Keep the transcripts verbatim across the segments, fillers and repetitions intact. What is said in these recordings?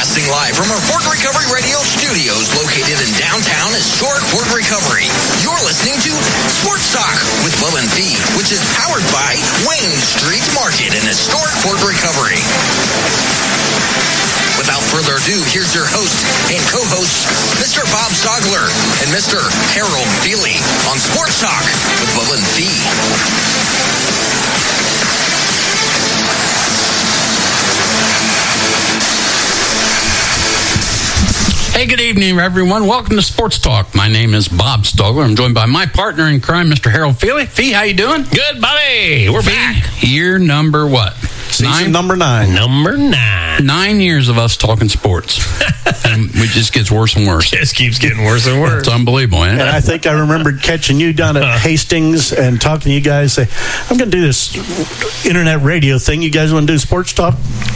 Broadcasting live from our Fort Recovery Radio studios located in downtown historic Fort Recovery. You're listening to Sports Talk with Will and Fee, which is powered by Wayne Street Market in historic Fort Recovery. Without further ado, here's your host and co-host, Mister Bob Stogler and Mister Harold Feely on Sports Talk with Will and Fee. Hey, good evening, everyone. Welcome to Sports Talk. My name is Bob Stogler. I'm joined by my partner in crime, Mister Harold Feely. Fee, how you doing? Good, buddy. We're Fee, back. Year number what? Season nine? number nine. Number nine. Nine years of us talking sports. And it just gets worse and worse. Just keeps getting worse and worse. It's unbelievable, ain't it? And I think I remembered catching you down at Hastings and talking to you guys. Say, I'm going to do this internet radio thing. You guys want to do sports talk?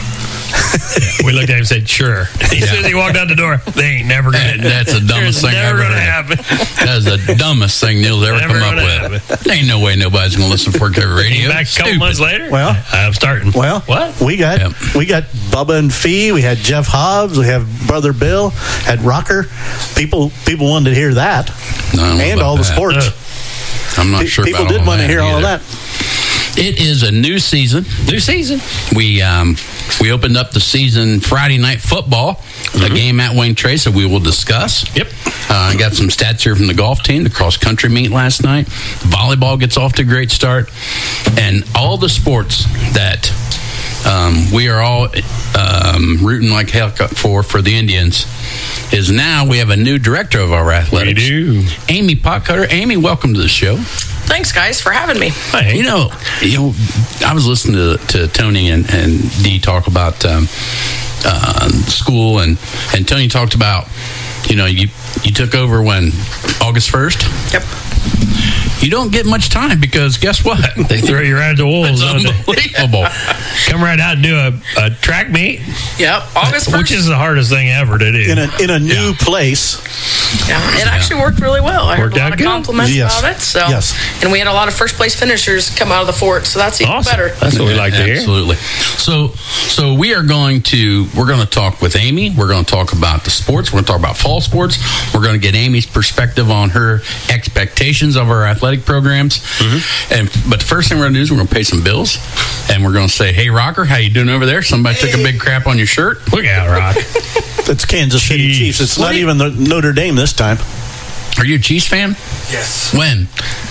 We looked at him and said, sure. As soon as he walked out the door, they ain't never going to That's the dumbest thing never ever. going to happen. That is the dumbest thing Neil's ever Never come up gonna with. There ain't no way nobody's going to listen to Fort Recovery Radio. Back a couple Stupid. months later, Well, I'm starting. Well, what? we got Yep. we got Bubba and Fee. We had Jeff Hobbs. We have Brother Bill. Had Rocker. People people wanted to hear that, I don't know and about all the that. sports. Uh, I'm not Pe- sure people about did all want to that hear all of either. that. It is a new season. New season. We um, we opened up the season Friday night football, Mm-hmm. a game at Wayne Trace that we will discuss. Yep. Uh, I got some stats here from the golf team. The cross country meet last night. Volleyball gets off to a great start, and all the sports that um, we are all um, rooting like hell for for the Indians is now we have a new director of our athletics. We do. Amy Potcutter. Amy, welcome to the show. Thanks, guys, for having me. Hey, You know, you know, I was listening to, to Tony and, and Dee talk about um, uh, school, and, and Tony talked about, you know, you you took over when August first. Yep. You don't get much time because guess what? they throw you right at the wolves. It's don't they? unbelievable. Come right out and do a, a track meet, Yep. August first. which is the hardest thing ever to do. In a in a new place. Yeah, it actually worked really well. I Worked heard a out lot of good? compliments Yes. about it. So, Yes. and we had a lot of first place finishers come out of the fort, so that's even Awesome. better. That's what we like to hear. Absolutely. So, so we are going to we're going to talk with Amy. We're going to talk about the sports. We're going to talk about fall sports. We're going to get Amy's perspective on her expectations of our athletic programs. Mm-hmm. And but the first thing we're going to do is we're going to pay some bills, and we're going to say, "Hey, Rocker, how you doing over there? Somebody took a big crap on your shirt." Look out, Rock. It's Kansas City Chiefs. Chiefs. It's What not do you- even the Notre Dame this time. Are you a Chiefs fan? Yes. When?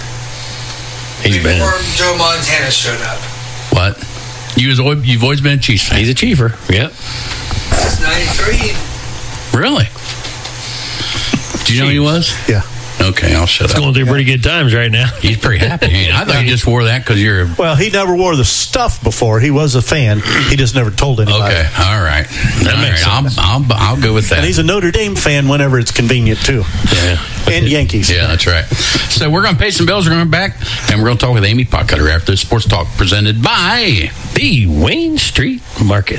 He's been. Before Joe Montana showed up. What? You as always, you've always been a Chiefs fan. He's a chiefer. Yep. Since ninety-three. Really? Do you know who he was? Yeah. Okay, I'll shut It's up. going through pretty good times right now. He's pretty happy. Ain't he? I thought you just wore that because you're. a- Well, he never wore the stuff before. He was a fan. He just never told anybody. Okay, all right. That All makes right, sense. I'll, I'll, I'll go with that. And he's a Notre Dame fan whenever it's convenient too. Yeah. And Yankees. Yeah, that's right. So we're going to pay some bills. We're going to back, and we're going to talk with Amy Potcutter after the Sports Talk presented by. The Wayne Street Market.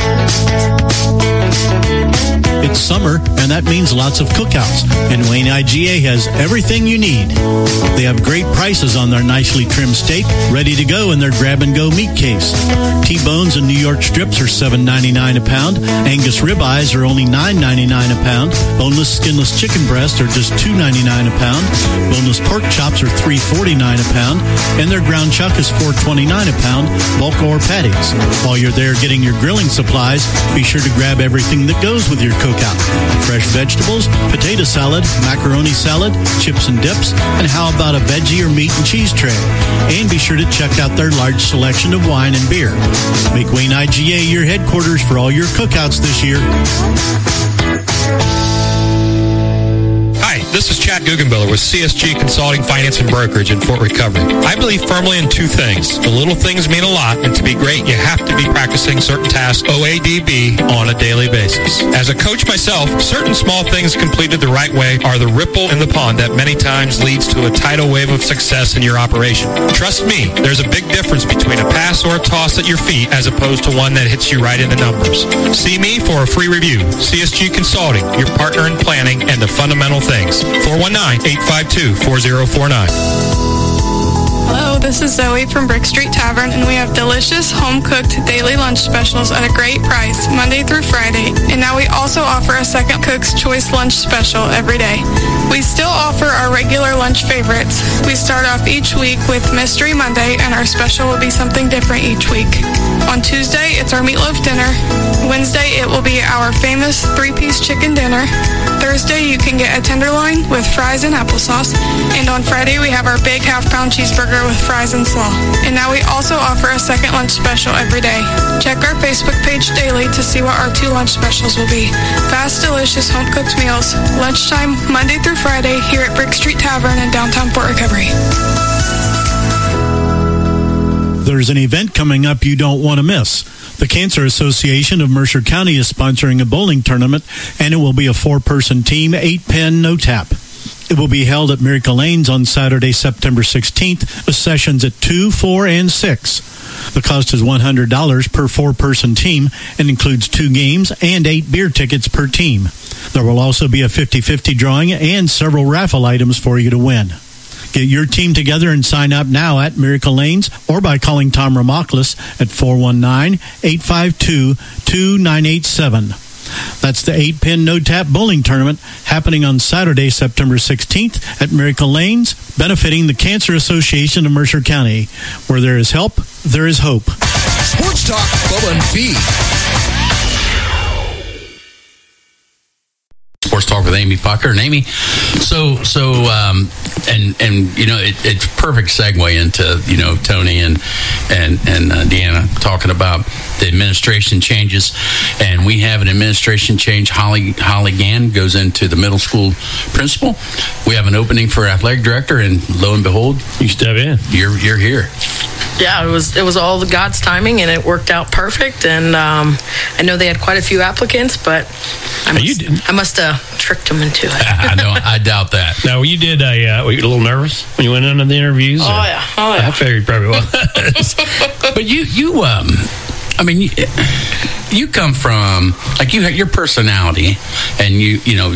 It's summer, and that means lots of cookouts. And Wayne I G A has everything you need. They have great prices on their nicely trimmed steak, ready to go in their grab-and-go meat case. T-bones and New York strips are seven ninety-nine a pound. Angus ribeyes are only nine ninety-nine a pound. Boneless, skinless chicken breasts are just two ninety-nine a pound. Boneless pork chops are three forty-nine a pound. And their ground chuck is four twenty-nine a pound, bulk or patties. While you're there getting your grilling supplies, be sure to grab everything that goes with your cookout. Fresh vegetables, potato salad, macaroni salad, chips and dips, and how about a veggie or meat and cheese tray? And be sure to check out their large selection of wine and beer. Make Wayne I G A your headquarters for all your cookouts this year. Hi, this is Chad Guggenbiller with C S G Consulting, Finance, and Brokerage in Fort Recovery. I believe firmly in two things. The little things mean a lot, and to be great, you have to be practicing certain tasks, O A D B, on a daily basis. As a coach myself, certain small things completed the right way are the ripple in the pond that many times leads to a tidal wave of success in your operation. Trust me, there's a big difference between a pass or a toss at your feet as opposed to one that hits you right in the numbers. See me for a free review. C S G Consulting, your partner in planning and the fundamental things. four one nine, eight five two, four zero four nine. Hello, this is Zoe from Brick Street Tavern, and we have delicious home-cooked daily lunch specials at a great price, Monday through Friday. And now we also offer a second Cook's Choice lunch special every day. We still offer our regular lunch favorites. We start off each week with Mystery Monday, and our special will be something different each week. On Tuesday, it's our meatloaf dinner. Wednesday, it will be our famous three-piece chicken dinner. Thursday, you can get a tenderloin with fries and applesauce. And on Friday, we have our big half-pound cheeseburger with fries and slaw. And now we also offer a second lunch special every day. Check our Facebook page daily to see what our two lunch specials will be. Fast, delicious, home-cooked meals. Lunchtime, Monday through Friday, here at Brick Street Tavern in downtown Fort Recovery. There's an event coming up you don't want to miss. The Cancer Association of Mercer County is sponsoring a bowling tournament, and it will be a four-person team, eight-pin, no-tap. It will be held at Miracle Lanes on Saturday, September sixteenth, with sessions at two, four, and six. The cost is one hundred dollars per four-person team and includes two games and eight beer tickets per team. There will also be a fifty-fifty drawing and several raffle items for you to win. Get your team together and sign up now at Miracle Lanes or by calling Tom Ramoklis at four one nine, eight five two, two nine eight seven. That's the eight-pin no-tap bowling tournament happening on Saturday, September sixteenth at Miracle Lanes, benefiting the Cancer Association of Mercer County. Where there is help, there is hope. Sports Talk, Bubba and Fee. Sports Talk with Amy Pucker. And Amy, so, so, um, and, and, you know, it, it's perfect segue into, you know, Tony and, and, and uh, Deanna talking about the administration changes. And we have an administration change. Holly, Holly Gann goes into the middle school principal. We have an opening for athletic director, and lo and behold, you step in. You're, you're here. Yeah, it was it was all the God's timing, and it worked out perfect. And um, I know they had quite a few applicants, but I must, you didn't. I must have tricked them into it. I know. I doubt that. Now, you did a, uh, were you a little nervous when you went into the interviews? Oh, or? yeah. Oh, yeah. I figured you probably was. But you, you, um, I mean, you, you come from, like, you have your personality, and you, you know,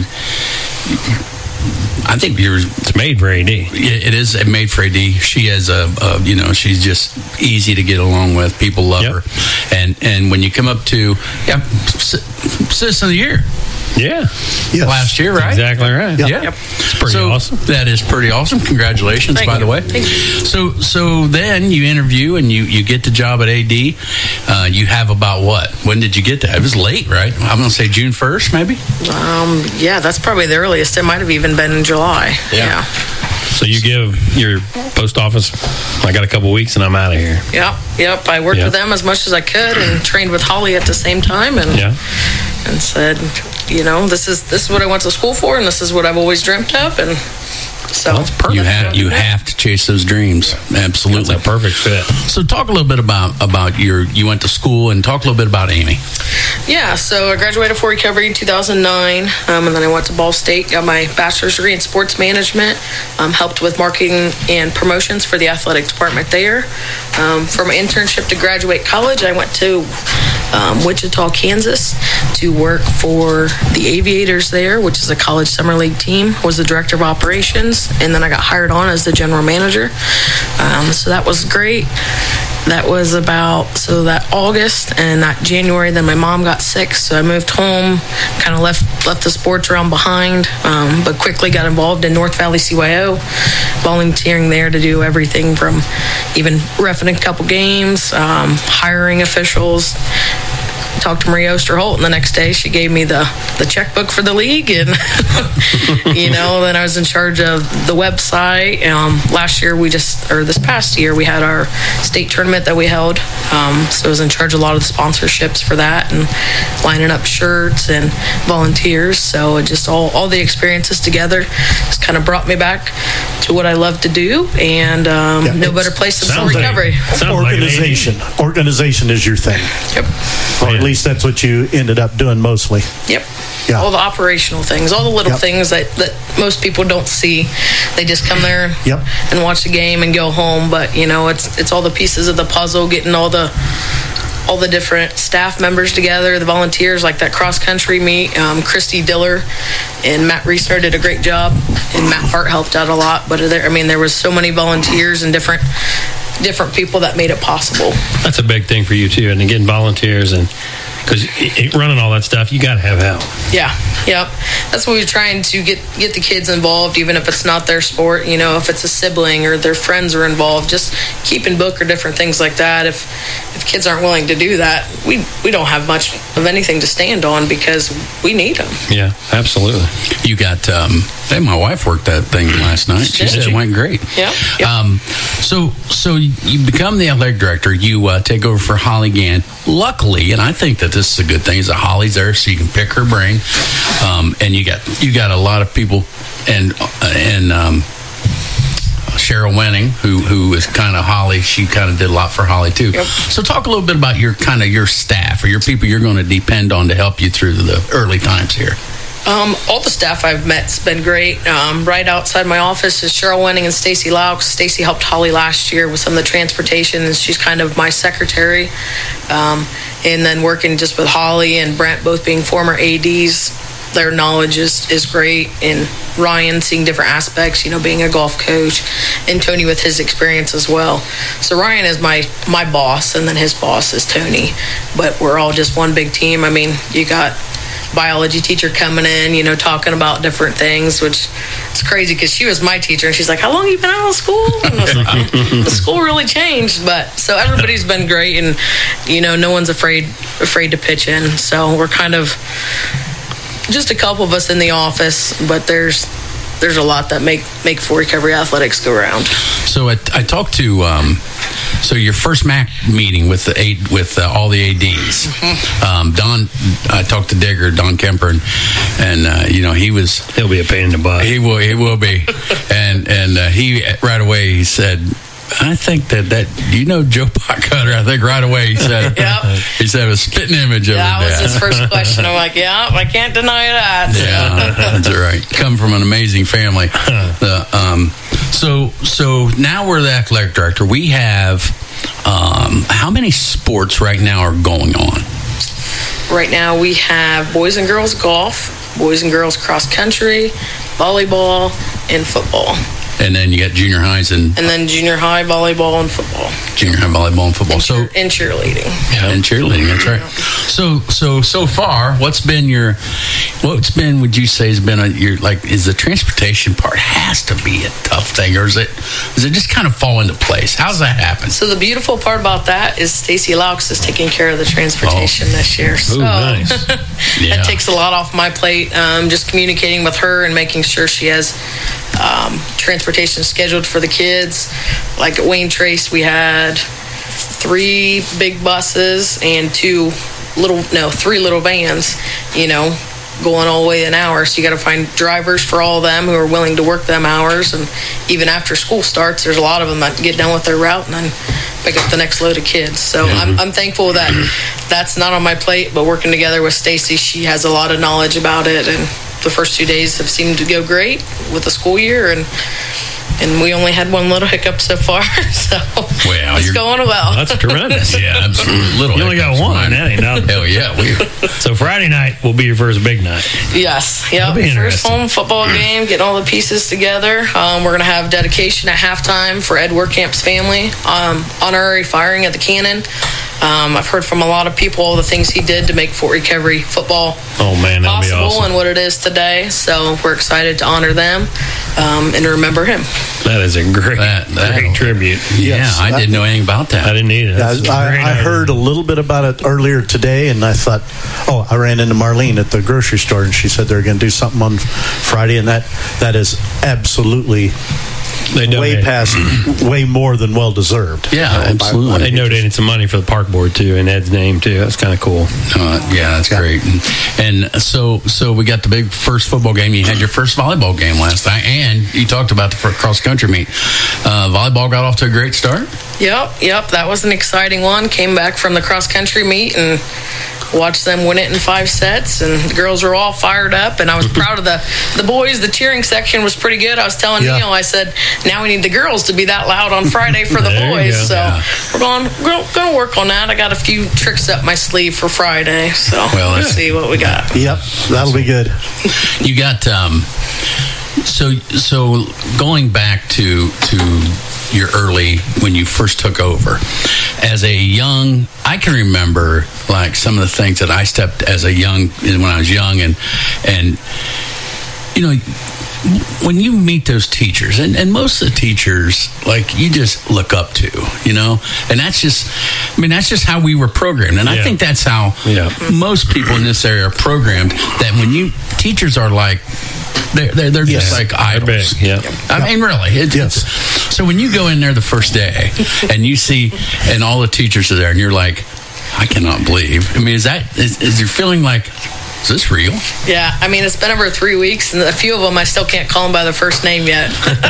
I think you're. It's made for A D. It is made for A D. She has a, a, you know, she's just easy to get along with. People love Yep. her, and and when you come up to, yeah, Citizen of the Year. Yeah. Yes. Last year, right? Exactly right. Yeah. Yep. It's pretty so awesome. That is pretty awesome. Congratulations, Thank by you. the way. Thank you. So, so then you interview and you, you get the job at A D. Uh, you have about what? When did you get that? It was late, right? I'm going to say June first, maybe? Um, yeah, that's probably the earliest. It might have even been in July. Yeah. Yeah. So you give your post office, I got a couple weeks and I'm out of here. Yep. Yep. I worked Yeah. with them as much as I could and trained with Holly at the same time, and Yeah. and said, you know, this is this is what I went to school for, and this is what I've always dreamt of, and so Well, that's perfect. You have you have to chase those dreams. Absolutely. That's a perfect fit. So talk a little bit about about your you went to school, and talk a little bit about Amy. Yeah, so I graduated Fort Recovery in two thousand nine, um, and then I went to Ball State, got my bachelor's degree in sports management, um, helped with marketing and promotions for the athletic department there. Um, from internship to graduate college, I went to um, Wichita, Kansas to work for the Aviators there, which is a college summer league team. I was the director of operations, and then I got hired on as the general manager. Um, so that was great. That was about, so that August and that January, then my mom got sick, so I moved home, kind of left left the sports realm behind, um, but quickly got involved in North Valley C Y O, volunteering there to do everything from even reffing a couple games, um, hiring officials. Talked to Marie Osterholt, and the next day she gave me the, the checkbook for the league, and you know, then I was in charge of the website. Um, last year we just, or this past year, we had our state tournament that we held, um, so I was in charge of a lot of the sponsorships for that and lining up shirts and volunteers. So it just all all the experiences together just kind of brought me back to what I love to do, and um, Yeah, no it's- better place than sounds Fort like- Recovery. Sounds like an Organization. Organization is your thing. Yep. Or at least that's what you ended up doing mostly. Yep. Yeah. All the operational things, all the little Yep. things that, that most people don't see. They just come there Yep. and watch the game and go home. But, you know, it's it's all the pieces of the puzzle, getting all the all the different staff members together, the volunteers, like that cross-country meet. Um, Christy Diller and Matt Reesner did a great job, and Matt Hart helped out a lot. But there, I mean, there was so many volunteers and different different people that made it possible. That's a big thing for you, too, and again, volunteers, and because running all that stuff, you got to have help. Yeah, yep. That's what we're trying to get get the kids involved, even if it's not their sport. You know, if it's a sibling or their friends are involved, just keeping book or different things like that. If if kids aren't willing to do that, we we don't have much of anything to stand on because we need them. Yeah, absolutely. You got. Um, hey, my wife worked that thing last night. She Did said she? it went great. Yeah. Yep. Um, so so you become the athletic director. You uh, take over for Holly Gann. Luckily, and I think that this is a good thing, is that Holly's there, so you can pick her brain. Um, and you got you got a lot of people, and uh, and um, Cheryl Wenning, who who is kind of Holly. She kind of did a lot for Holly too. Yep. So talk a little bit about your kind of your staff or your people you're going to depend on to help you through the early times here. Um, all the staff I've met's been great. Um, right outside my office is Cheryl Wenning and Stacy Laux. Stacy helped Holly last year with some of the transportation, and she's kind of my secretary. Um, and then working just with Holly and Brent, both being former A Ds, their knowledge is, is great. And Ryan, seeing different aspects, you know, being a golf coach, and Tony with his experience as well. So Ryan is my, my boss, and then his boss is Tony. But we're all just one big team. I mean, you got biology teacher coming in, you know, talking about different things, which it's crazy because she was my teacher, and she's like, how long have you been out of school? And I was like, oh, the school really changed. But so everybody's been great, and you know, no one's afraid afraid to pitch in. So we're kind of just a couple of us in the office, but there's there's a lot that make make Fort Recovery Athletics go around. So I, I talked to um, so your first M A C meeting with the A, with uh, all the A Ds. Mm-hmm. Um, Don, I talked to Digger, Don Kemper, and, and uh, you know he was He'll be a pain in the butt. he will he will be, and and uh, he right away he said, I think that, that you know Joe Potcutter. I think right away he said Yep. he said a spitting image of That his was dad. his first question. I'm like, yeah, I can't deny that. Yeah, that's right. Come from an amazing family. The, um, so, so now we're the athletic director. We have um, how many sports right now are going on? Right now we have boys and girls golf, boys and girls cross country, volleyball, and football. And then you got junior highs and And then junior high volleyball and football. junior high volleyball and football. And, So cheer- and cheerleading. and cheerleading. That's right. So, so so far, what's been your what's been? Would you say has been a, your like? Is the transportation part has to be a tough thing, or is it? Does it just kind of fall into place? How's that happen? So the beautiful part about that is Stacy Laux is taking care of the transportation this year. So Ooh, nice. Yeah. that takes a lot off my plate. Um, just communicating with her and making sure she has um, transportation scheduled for the kids. Like at Wayne Trace, we had three big buses and two little, no, three little vans, you know, going all the way an hour. So you got to find drivers for all of them who are willing to work them hours. And even after school starts, there's a lot of them that get done with their route and then pick up the next load of kids. So I'm, I'm thankful that that's not on my plate, but working together with Stacy, she has a lot of knowledge about it. And the first two days have seemed to go great with the school year. And And we only had one little hiccup so far, so Well, it's you're- going well. That's tremendous. Yeah, absolutely. Little You only got hiccups, one. man. That ain't nothing. Hell yeah, we. So Friday night will be your first big night. Yes, yeah. That'll be First interesting. home football game, getting all the pieces together. Um, we're going to have dedication at halftime for Ed Werkamp's family. Um, honorary firing at the cannon. Um, I've heard from a lot of people all the things he did to make Fort Recovery football Oh man, that'll be possible awesome. and what it is today. So we're excited to honor them um, and to remember him. That is a great, That- that- great tribute. Yeah, Yes, I that- didn't know anything about that. I didn't need it. That's a I, great I idea. heard a little bit about it earlier today, and I thought, oh, I ran into Marlene at the grocery store, and she said they're going to do something on Friday, and that that is absolutely They way donated. past, way more than well deserved. Yeah, You know, absolutely. by- They donated some money for the park board too, in Ed's name too. That's kind of cool. Uh, yeah, that's great. And, and so, so we got the big first football game. You had your first volleyball game last night, and you talked about the cross country meet. Uh, volleyball got off to a great start. Yep, yep. That was an exciting one. Came back from the cross country meet and watched them win it in five sets, and the girls were all fired up, and I was proud of the, the boys. The cheering section was pretty good. I was telling Yeah. Neil, I said, now we need the girls to be that loud on Friday for the There you boys. go. So Yeah. we're going, we're going to work on that. I got a few tricks up my sleeve for Friday, so Well, let's yeah. see what we got. Yep, that'll be good. You got um, so so going back to to your early when you first took over as a young. I can remember like some of the things that I stepped as a young when I was young, and and you know. When you meet those teachers, and, and most of the teachers, like, you just look up to, you know, and that's just, I mean, that's just how we were programmed. And I Yeah. think that's how Yeah. most people in this area are programmed, that when you, teachers are like, they're, they're, they're just Yes. like They're idols. big, yeah. I mean, really. It, Yes. it's, so when you go in there the first day and you see, and all the teachers are there, and you're like, I cannot believe. I mean, is that, is, is your feeling like, is this real? Yeah, I mean, it's been over three weeks, and a few of them I still can't call them by their first name yet.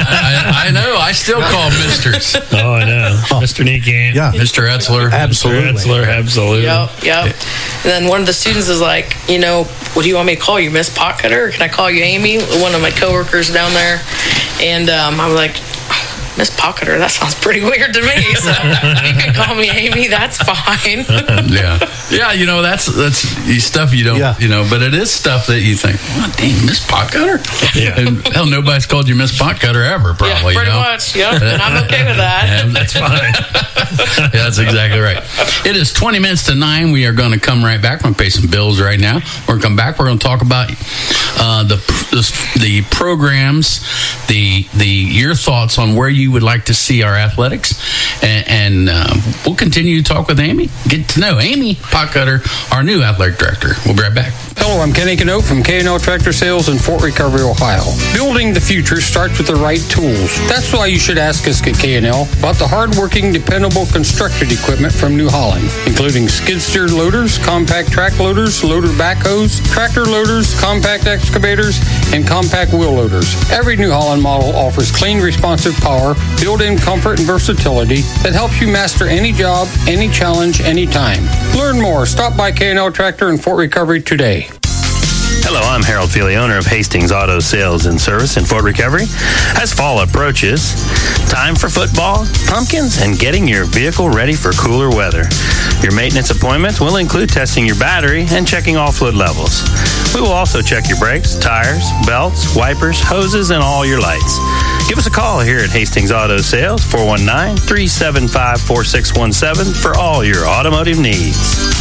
I, I know. I still call Misters. Oh, I know. Mister Neekamp. Yeah. Mister Etzler. Absolutely. Mister Etzler, absolutely. Yep, yep. And then one of the students is like, you know, what do you want me to call you, Miss Potcutter? Or can I call you Amy? One of my coworkers down there. And um, I'm like, Miss Potcutter, that sounds pretty weird to me. So you can call me Amy, that's fine. Yeah, yeah. You know, that's that's stuff you don't. Yeah. You know, but it is stuff that you think, well, dang, Miss Potcutter. Yeah. And hell, nobody's called you Miss Potcutter ever, probably. Yeah, pretty you know? much. Yep, and I'm okay with that. Yeah, That's fine. yeah, that's exactly right. It is twenty minutes to nine. We are going to come right back. We're going to pay some bills right now. We're going to come back. We're going to talk about uh, the, the the programs, the the your thoughts on where you would like to see our athletics, and, and uh, we'll continue to talk with Amy. Get to know Amy Potcutter, our new athletic director. We'll be right back. Hello, I'm Kenny Canoe from K and L Tractor Sales in Fort Recovery, Ohio. Building the future starts with the right tools. That's why you should ask us at K and L about the hard-working, dependable constructed equipment from New Holland, including skid steer loaders, compact track loaders, loader backhoes, tractor loaders, compact excavators, and compact wheel loaders. Every New Holland model offers clean, responsive power, built-in comfort and versatility that helps you master any job, any challenge, anytime. Learn more. Stop by K and L Tractor in Fort Recovery today. Hello, I'm Harold Feely, owner of Hastings Auto Sales and Service in Fort Recovery. As fall approaches, time for football, pumpkins, and getting your vehicle ready for cooler weather. Your maintenance appointments will include testing your battery and checking all fluid levels. We will also check your brakes, tires, belts, wipers, hoses, and all your lights. Give us a call here at Hastings Auto Sales, four one nine, three seven five, four six one seven, for all your automotive needs.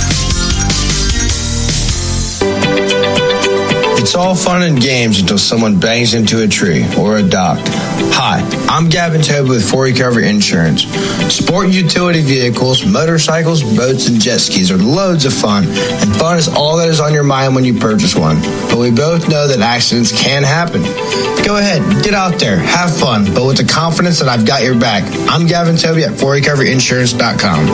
It's all fun and games until someone bangs into a tree or a dock. Hi, I'm Gavin Toby with Fort Recovery Insurance. Sport utility vehicles, motorcycles, boats, and jet skis are loads of fun, and fun is all that is on your mind when you purchase one. But we both know that accidents can happen. Go ahead, get out there, have fun, but with the confidence that I've got your back. I'm Gavin Toby at fort recovery insurance dot com.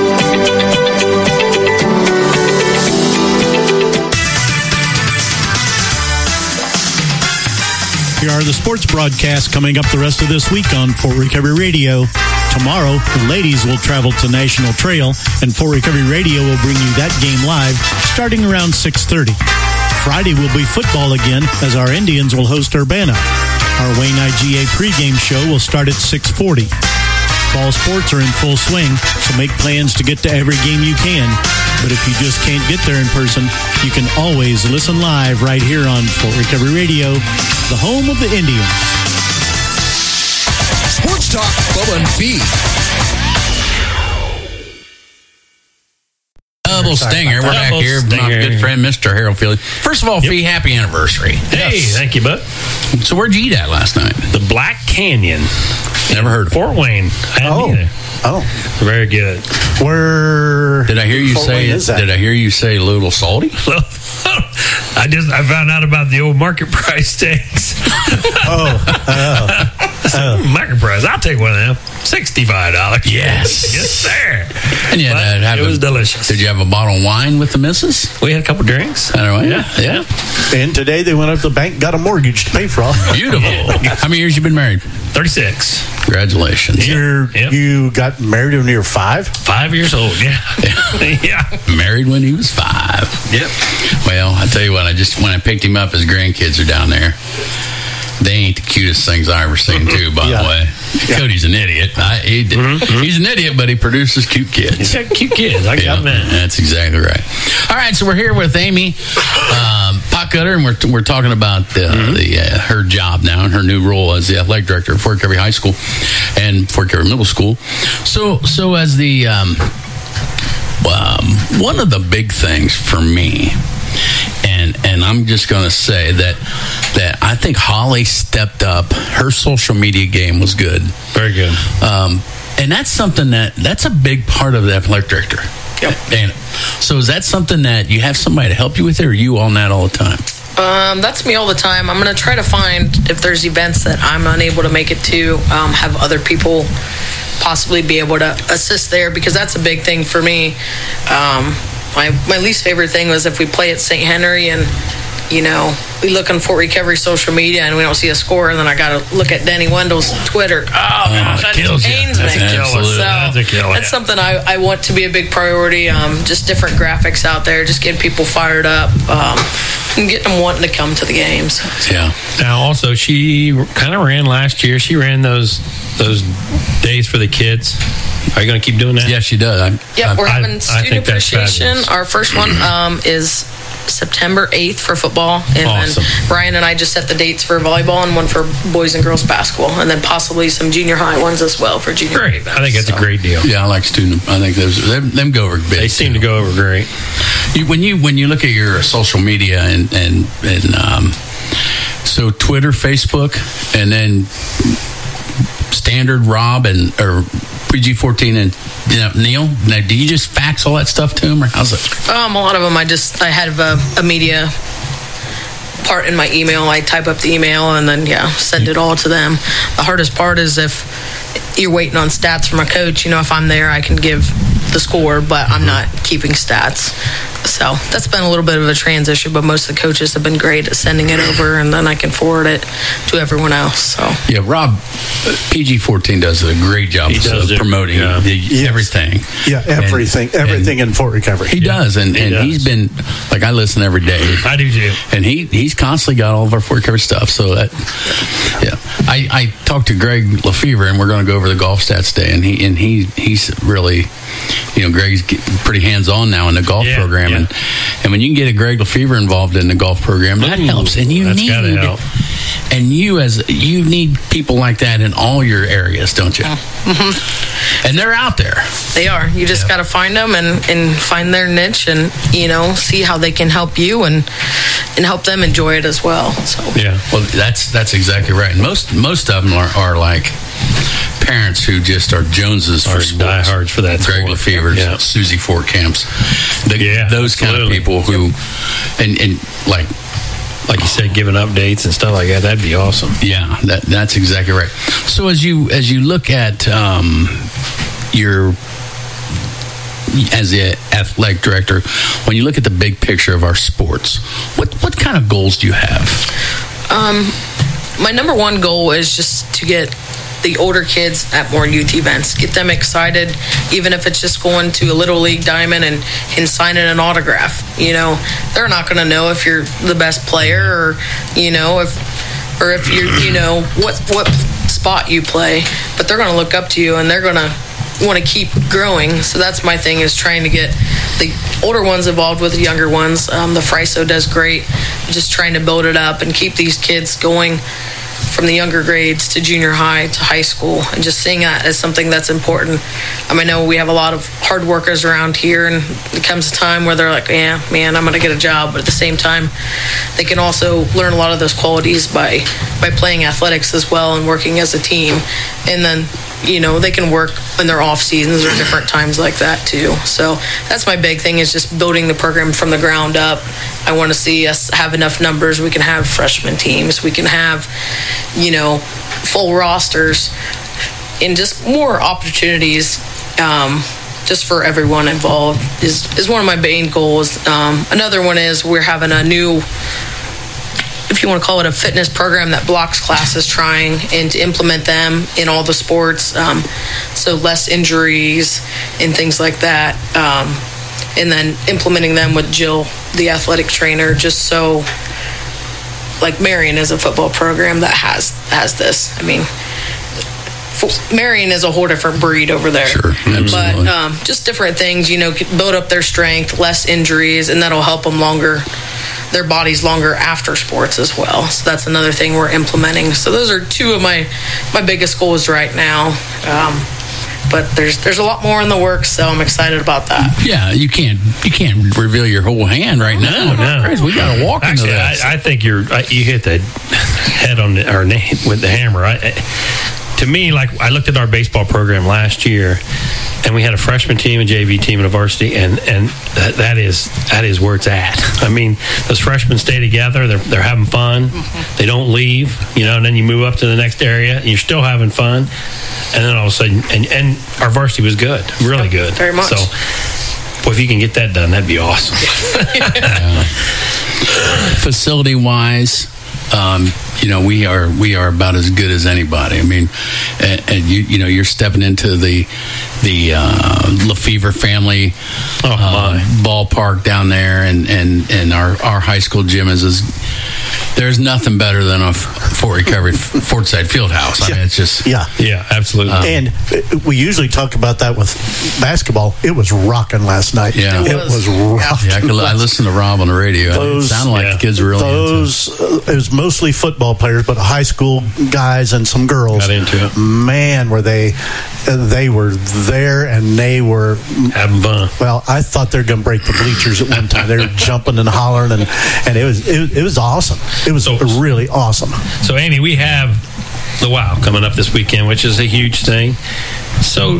Here are the sports broadcasts coming up the rest of this week on Fort Recovery Radio. Tomorrow, the ladies will travel to National Trail, and Fort Recovery Radio will bring you that game live starting around six thirty. Friday will be football again, as our Indians will host Urbana. Our Wayne I G A pregame show will start at six forty. Fall sports are in full swing, so make plans to get to every game you can. But if you just can't get there in person, you can always listen live right here on Fort Recovery Radio, the home of the Indians. Sports Talk, Bubba and Fee. Double stinger. We're back Double here with my stinger. good friend, Mister Harold Feely. First of all, Fee, happy anniversary. Hey, Yes. thank you, bud. So where'd you eat at last night? The Black Canyon. Never heard of it. Fort Wayne. I hadn't Oh. either. Oh, Very good. where Did I hear you Fort say? Wayne is that? Did I hear you say a little salty? I just I found out about the old market price steaks. Oh, uh, Uh, Micro prize. I'll take one of them. Sixty-five dollars. Yes, yes, sir. And you had, uh, it was a, delicious. Did you have a bottle of wine with the missus? We had a couple drinks. Anyway, yeah, yeah. And today they went up to the bank, got a mortgage to pay for all. Beautiful. How many years you been married? Thirty-six. Congratulations. You're, Yep. You got married when you were five? Five years old. Yeah. Yeah. Married when he was five. Yep. Well, I tell you what, I just when I picked him up, his grandkids are down there. They ain't the cutest things I ever seen, too, by Yeah. the way. Yeah. Cody's an idiot. I, he, Mm-hmm. He's an idiot, but he produces cute kids. He's got cute kids. I got Yeah, man. that's exactly right. All right, so we're here with Amy um, Potcutter, and we're we're talking about the, Mm-hmm. the uh, her job now and her new role as the athletic director of Fort Recovery High School and Fort Recovery Middle School. So, so as the um, um, one of the big things for me. And and I'm just going to say that that I think Holly stepped up. Her social media game was good. Very good. Um, and that's something that that's a big part of the athletic director. Yep. And so is that something that you have somebody to help you with, it, or are you on that all the time? Um, that's me all the time. I'm going to try to find if there's events that I'm unable to make it to, um, have other people possibly be able to assist there, because that's a big thing for me. Um, my my least favorite thing was if we play at Saint Henry and, you know, we look on Fort Recovery social media and we don't see a score, and then I got to look at Danny Wendell's Twitter. Oh, gosh, that kills you. pains That's me. a killer. So That's a killer. that's something I, I want to be a big priority. Um, just different graphics out there, just getting people fired up, um, and getting them wanting to come to the games. Yeah. Now, also, she kind of ran last year. She ran those those days for the kids. Are you going to keep doing that? Yes, she does. I'm, Yep, we're I- having I student think that's appreciation. fabulous. Our first one um, is September eighth for football, and Awesome. then Brian and I just set the dates for volleyball and one for boys and girls basketball, and then possibly some junior high ones as well for junior Great. high. I think that's So, a great deal. Yeah, I like student. I think those them, them go over big. They seem to go over great. You, when you when you look at your social media and and and um, so Twitter, Facebook, and then Standard Rob and or P G fourteen and you know, Neil. Now, do you just fax all that stuff to him, or how's it? Um, a lot of them, I just I have a, a media part in my email. I type up the email and then yeah, send it all to them. The hardest part is if you're waiting on stats from a coach. You know, if I'm there, I can give the score, but I'm not keeping stats. So that's been a little bit of a transition, but most of the coaches have been great at sending it over, and then I can forward it to everyone else. So Yeah, Rob, P G fourteen does a great job He of does it, promoting yeah. the, Yes. everything. Yeah, everything, And- everything in Fort Recovery. He does, and, he and does. he's been like I listen every day. I do too. And he he's constantly got all of our Fort Recovery stuff. So that, yeah, I, I talked to Greg Lefevre, and we're going to go over the golf stats today. And he and he he's really, you know, Greg's get- pretty hands on now in the golf Yeah, program, yeah. and and when you can get a Greg Lefevre involved in the golf program, that Ooh, helps. And you that's need, gotta help. and you as you need people like that in all your areas, don't you? Mm-hmm. And they're out there. they are. You just got to find them and, and find their niche, and you know, see how they can help you and and help them enjoy it as well. So Yeah. Well, that's that's exactly right. And most most of them are, are like parents who just are Joneses for Are sports. diehards for that Greg sport. Lefevre, Yeah. Susie Fort Camps, the, Yeah, those kind of absolutely. people who, and and like Like you said, giving updates and stuff like that, that'd be awesome. yeah, that that's exactly right. So as you as you look at um, your as the athletic director, when you look at the big picture of our sports, what what kind of goals do you have? Um, my number one goal is just to get the older kids at more youth events, get them excited, even if it's just going to a Little League Diamond and, and signing an autograph. You know, they're not going to know if you're the best player or, you know, if or if you're, you know, what what spot you play, but they're going to look up to you and they're going to want to keep growing. So that's my thing, is trying to get the older ones involved with the younger ones. Um, the FRISO does great, just trying to build it up and keep these kids going from the younger grades to junior high to high school, and just seeing that as something that's important. Um, I know we have a lot of hard workers around here, and it comes a time where they're like, yeah, man, I'm going to get a job. But at the same time, they can also learn a lot of those qualities by, by playing athletics as well and working as a team. And then, you know, they can work in their off seasons or different times like that too. So that's my big thing, is just building the program from the ground up. I want to see us have enough numbers. We can have freshman teams. We can have, you know, full rosters, and just more opportunities um, just for everyone involved is, is one of my main goals. Um, another one is we're having a new, if you want to call it a fitness program that blocks classes, trying and to implement them in all the sports, um, so less injuries and things like that. Um, and then implementing them with Jill, the athletic trainer, just so, like Marion is a football program that has has this. I mean, Marion is a whole different breed over there. Sure, absolutely. But um, just different things, you know, build up their strength, less injuries, and that'll help them longer, their bodies longer after sports as well. So that's another thing we're implementing. So those are two of my, my biggest goals right now. Um, but there's there's a lot more in the works, so I'm excited about that. Yeah, you can't you can't reveal your whole hand right now. No, no. Christ, we got to walk Actually, into this. I, I think you're I, you hit the head on the, or name with the hammer. I, I, to me, like I looked at our baseball program last year, and we had a freshman team, a J V team, and a varsity, and and that, that is that is where it's at. I mean, those freshmen stay together; they're they're having fun. Mm-hmm. They don't leave, you know. And then you move up to the next area, and you're still having fun. And then all of a sudden, and, and our varsity was good, really good. Very much. So, well, if you can get that done, that'd be awesome. Yeah. Facility wise, um, you know, we are we are about as good as anybody. I mean, and, and you you know, you're stepping into the the uh, Lefevre family oh, uh, ballpark down there, and, and, and our, our high school gym is as. There's nothing better than a Fort Recovery Fortside Fieldhouse. I mean, it's just yeah, yeah, absolutely. Um, and we usually talk about that with basketball. It was rocking last night. Yeah, it, it was, was rocking. Yeah, I, could, I listened to Rob on the radio. Those, it sounded like yeah. the kids were really those, into it. Uh, it was mostly football players, but high school guys and some girls got into it. Man, were they? They were there and they were having fun. Well, I thought they were going to break the bleachers at one time. They were jumping and hollering, and, and it was it, it was awesome. It was so, really awesome. So, Amy, we have the WOW coming up this weekend, which is a huge thing. So,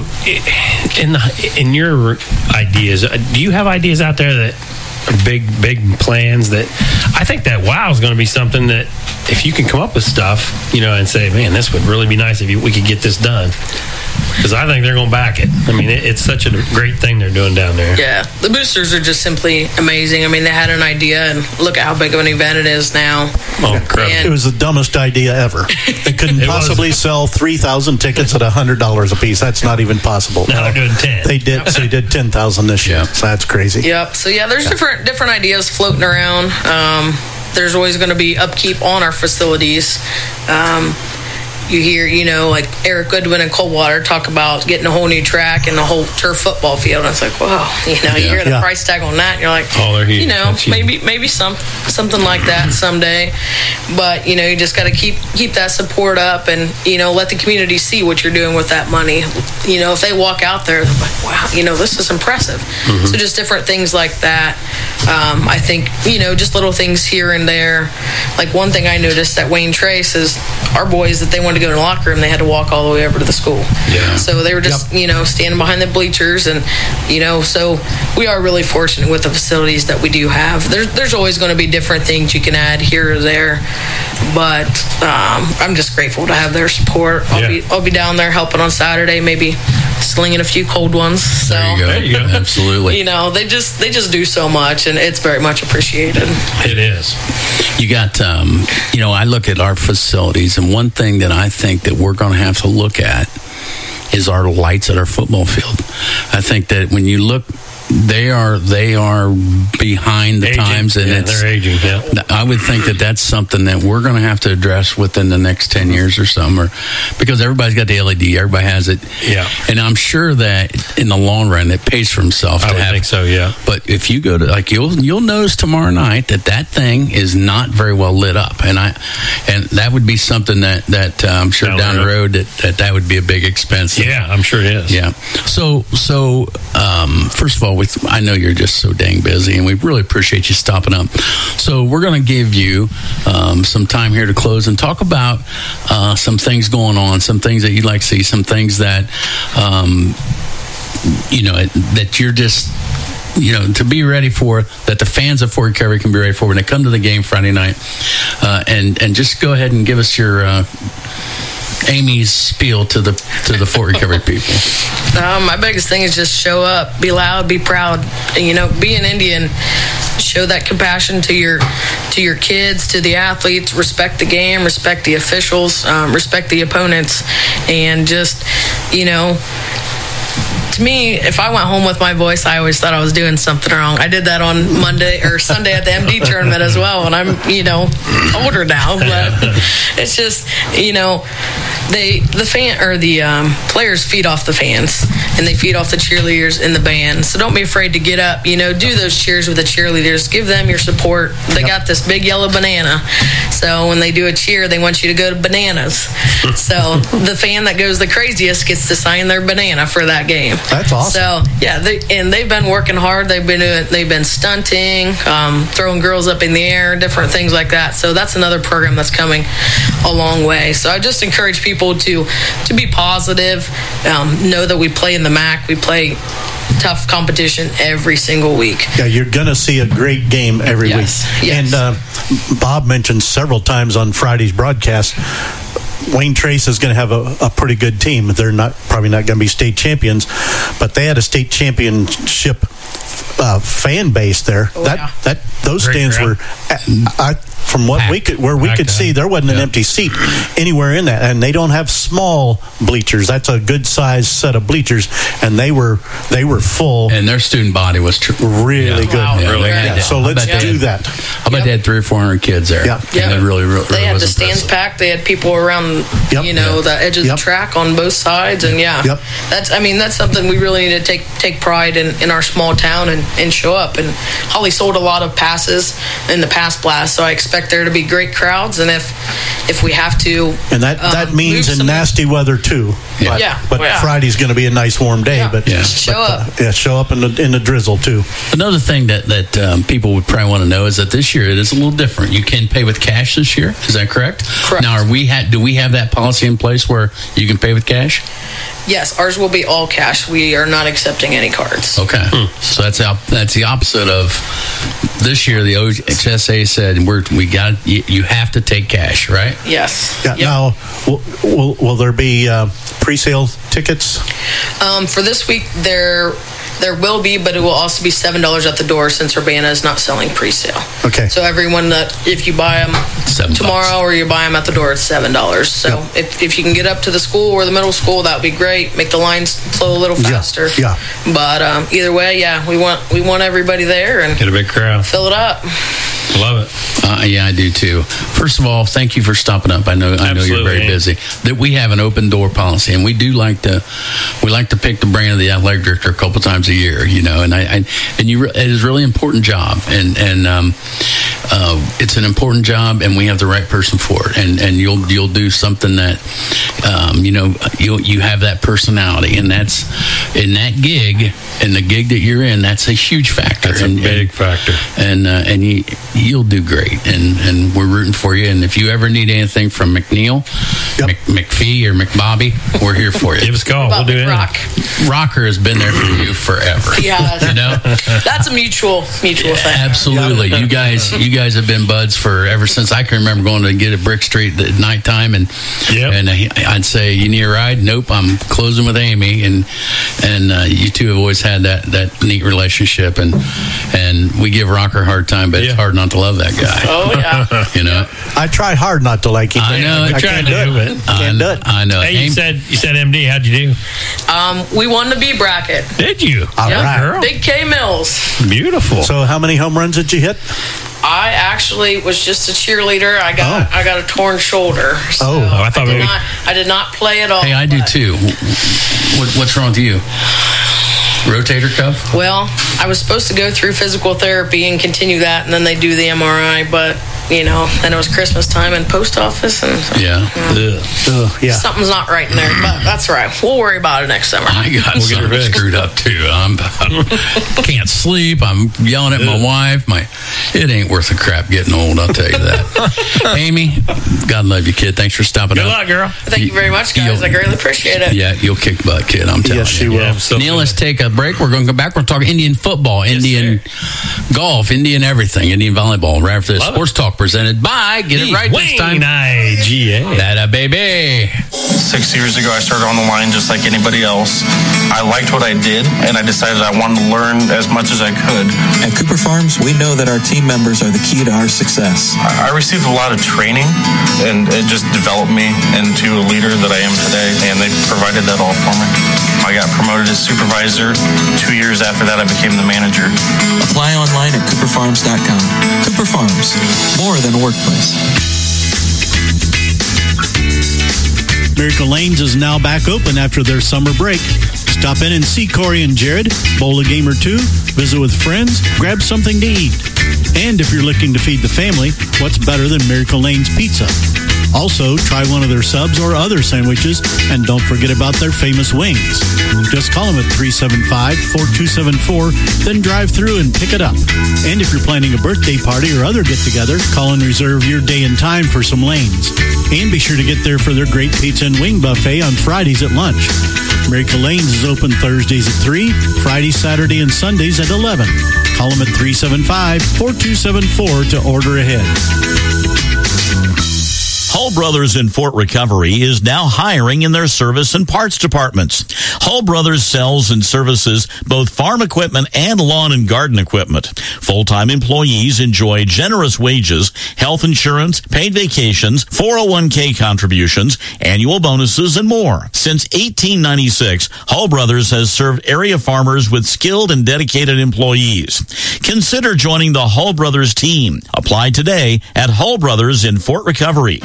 in the, in your ideas, do you have ideas out there that are big, big plans that I think that WOW is going to be something that if you can come up with stuff, you know, and say, man, this would really be nice if you, we could get this done. Because I think they're going to back it. I mean, it, it's such a great thing they're doing down there. Yeah, the boosters are just simply amazing. I mean, they had an idea, and look at how big of an event it is now. Oh, incredible. It was the dumbest idea ever. They couldn't possibly was. sell three thousand tickets at one hundred dollars a piece. That's not even possible. Now they're doing ten. They did, so they did ten thousand this year. So that's crazy. Yep. So, yeah, there's yeah. different different ideas floating around. Um, there's always going to be upkeep on our facilities. Um You hear, you know, like Eric Goodwin and Coldwater talk about getting a whole new track and a whole turf football field. And it's like, wow, you know, you yeah. hear the yeah. price tag on that, and you're like, oh, they're huge. you know, That's maybe huge. maybe some something like that someday. But you know, you just got to keep keep that support up, and you know, let the community see what you're doing with that money. You know, if they walk out there, they're like, wow, you know, this is impressive. Mm-hmm. So just different things like that. Um, I think, you know, just little things here and there. Like one thing I noticed at Wayne Trace is our boys, that they wanted to go to the locker room, they had to walk all the way over to the school. Yeah. So they were just, yep. you know, standing behind the bleachers, and, you know, so we are really fortunate with the facilities that we do have. There's, there's always going to be different things you can add here or there, but um, I'm just grateful to have their support. I'll, yeah. be, I'll be down there helping on Saturday, maybe slinging a few cold ones. So, there you go. There you go. Absolutely. You know, they just they just do so much, and it's very much appreciated. It is. You got, um, you know, I look at our facilities, and one thing that I think that we're going to have to look at is our lights at our football field. I think that when you look, they are they are behind the aging. times, and yeah, it's, they're aging. Yeah. I would think that that's something that we're going to have to address within the next ten years or something, or, because everybody's got the L E D, everybody has it. Yeah, and I'm sure that in the long run, it pays for himself. I to would have, think so. Yeah, but if you go to like you'll you'll notice tomorrow night that that thing is not very well lit up, and I and that would be something that that uh, I'm sure down, down the road that, that that would be a big expense. Yeah, I'm sure it is. Yeah. So so um, first of all, we, I know you're just so dang busy, and we really appreciate you stopping up. So we're going to give you um, some time here to close and talk about uh, some things going on, some things that you'd like to see, some things that um, you know that you're just. You know, to be ready for, that the fans of Fort Recovery can be ready for when they come to the game Friday night, uh, and and just go ahead and give us your uh, Amy's spiel to the to the Fort Recovery people? Um, my biggest thing is just show up, be loud, be proud. And, you know, be an Indian. Show that compassion to your to your kids, to the athletes. Respect the game, respect the officials, um, respect the opponents, and just, you know. To me, if I went home with my voice, I always thought I was doing something wrong. I did that on Monday or Sunday at the M D tournament as well, and I'm, you know, older now. But it's just, you know, they the fan or the um, players feed off the fans, and they feed off the cheerleaders and the band. So don't be afraid to get up. You know, do those cheers with the cheerleaders. Give them your support. They got this big yellow banana, so when they do a cheer, they want you to go to bananas. So the fan that goes the craziest gets to sign their banana for that game. That's awesome. So yeah, they, and they've been working hard. They've been doing, they've been stunting, um, throwing girls up in the air, different things like that. So that's another program that's coming a long way. So I just encourage people to to be positive. Um, know that we play in the M A C. We play tough competition every single week. Yeah, you're going to see a great game every yes. week. Yes. And uh, Bob mentioned several times on Friday's broadcast, Wayne Trace is going to have a, a pretty good team. They're not probably not going to be state champions, but they had a state championship uh, fan base there. Oh, that yeah. that those Great stands crowd. were, I, from what Packed. we could where we Packed could out. see, there wasn't an Yeah. empty seat anywhere in that, and they don't have small bleachers. That's a good sized set of bleachers, and they were they were full, And their student body was tr- really yeah. good. Wow, Yeah, really? they had Yeah, to- so I let's bet they do had- that. I bet they had three or four hundred kids there. Yeah. Yeah. And it really, really, They really had was the stands impressive. packed. They had people around, Yep. you know, Yeah. the edge of Yep. the track on both sides, and yeah, Yep. that's. I mean, that's something we really need to take take pride in in our small town and, and show up. And Holly sold a lot of passes in the pass blast, so I expect there to be great crowds. And if if we have to, And that, um, that means move in some- nasty weather too. Yeah. But, Yeah. but Oh, yeah. Friday's going to be a nice warm day. Yeah. But Yeah. Show but, up. uh, yeah, show up in the in the drizzle too. Another thing that that um, people would probably want to know is that this year it is a little different. You can pay with cash this year. Is that correct? Correct. Now, are we ha- do we have that policy in place where you can pay with cash? Yes, ours will be all cash. We are not accepting any cards. Okay, so that's op- that's the opposite of this year. The O H S A said we're we got you, you have to take cash, right? Yes. Yeah. Yep. Now, will, will will there be uh, pre-sale tickets? Um, for this week, there there will be, but it will also be seven dollars at the door since Urbana is not selling pre-sale. Okay. So everyone that if you buy them Seven tomorrow bucks. or you buy them at the door, it's seven dollars. So Yep. if, if you can get up to the school or the middle school, that would be great. Make the lines flow a little Yeah, faster. yeah. But um, either way, yeah, we want we want everybody there and Get a big crowd. fill it up. Love it. Uh, yeah, I do too. First of all, thank you for stopping up. I know I know you're Absolutely. very busy. That we have an open door policy, and we do like to we like to pick the brain of the athletic director a couple times a year. You know, and I, I and you re- it is a really important job, and and um, uh, it's an important job, and we have the right person for it. And and you'll you'll do something that um, you know you you have that personality, and that's in that gig and the gig that you're in. That's a huge factor. That's a and, big and, factor. and uh, and you you'll do great, and and we're rooting for you. And if you ever need anything from McNeil, Yep. Mc, McPhee, or McBobby, we're here for you. Give us a call. We'll About do it. rock. Rocker has been there for you forever. Yeah. You know, That's a mutual mutual thing. absolutely. You guys, you guys have been buds for ever since I can remember going to get at Brick Street at nighttime, and Yep. and I- I'd say, "You need a ride?" Nope, I'm closing with Amy, and and uh, you two have always had that that neat relationship, and and we give Rocker a hard time, but Yeah. it's hard not to love that guy. Oh yeah. You know, I try hard not to like him. I know. I I tried can't to do do it. it. I Can't do it. I know. Hey, you Amy- said you said M D. How'd you do? Um, we won the B bracket. Did you? All Yep. right. Girl. Big K Mills. Beautiful. So, how many home runs did you hit? I actually was just a cheerleader. I got Oh. I got a torn shoulder. So Oh. Oh, I thought did maybe- not, I did not play at all. Hey, I do but- too. What, what's wrong with you? Rotator cuff? Well, I was supposed to go through physical therapy and continue that, and then they do the M R I. But you know, then it was Christmas time and post office, and so, Yeah. Ugh. Uh, yeah. something's not right in there. But that's all right. We'll worry about it next summer. I got We'll get her something fixed. screwed up too. I'm, I can't sleep. I'm yelling at my wife. My, it ain't worth a crap getting old. I'll tell you that. Amy, God love you, kid. Thanks for stopping Good up. luck, girl. Thank you very much, guys. You'll- I greatly appreciate it. Yeah, you'll kick butt, kid. I'm telling Yes, you. you will. Yeah, so Neil, let's take a break. We're going to go back. We're talking Indian football, Indian golf, Indian everything, Indian volleyball. Right after this, Love it. Sports Talk presented by, get it right this time, Wayne I G A. That a baby. Six years ago, I started on the line just like anybody else. I liked what I did, and I decided I wanted to learn as much as I could. At Cooper Farms, we know that our team members are the key to our success. I received a lot of training, and it just developed me into a leader that I am today, and they provided that all for me. I got promoted as supervisor. Two years after that, I became the manager. Apply online at cooper farms dot com. Cooper Farms, more than a workplace. Miracle Lanes is now back open after their summer break. Stop in and see Corey and Jared, bowl a game or two, visit with friends, grab something to eat. And if you're looking to feed the family, what's better than Miracle Lanes Pizza? Also, try one of their subs or other sandwiches, and don't forget about their famous wings. Just call them at three seven five, four two seven four, then drive through and pick it up. And if you're planning a birthday party or other get-together, call and reserve your day and time for some Lanes. And be sure to get there for their great pizza and wing buffet on Fridays at lunch. Miracle Lanes is open Thursdays at three, Friday, Saturday, and Sundays at eleven. Call them at three seven five, four two seven four to order ahead. Hull Brothers in Fort Recovery is now hiring in their service and parts departments. Hull Brothers sells and services both farm equipment and lawn and garden equipment. Full-time employees enjoy generous wages, health insurance, paid vacations, four oh one k contributions, annual bonuses, and more. Since eighteen ninety-six, Hull Brothers has served area farmers with skilled and dedicated employees. Consider joining the Hull Brothers team. Apply today at Hull Brothers in Fort Recovery.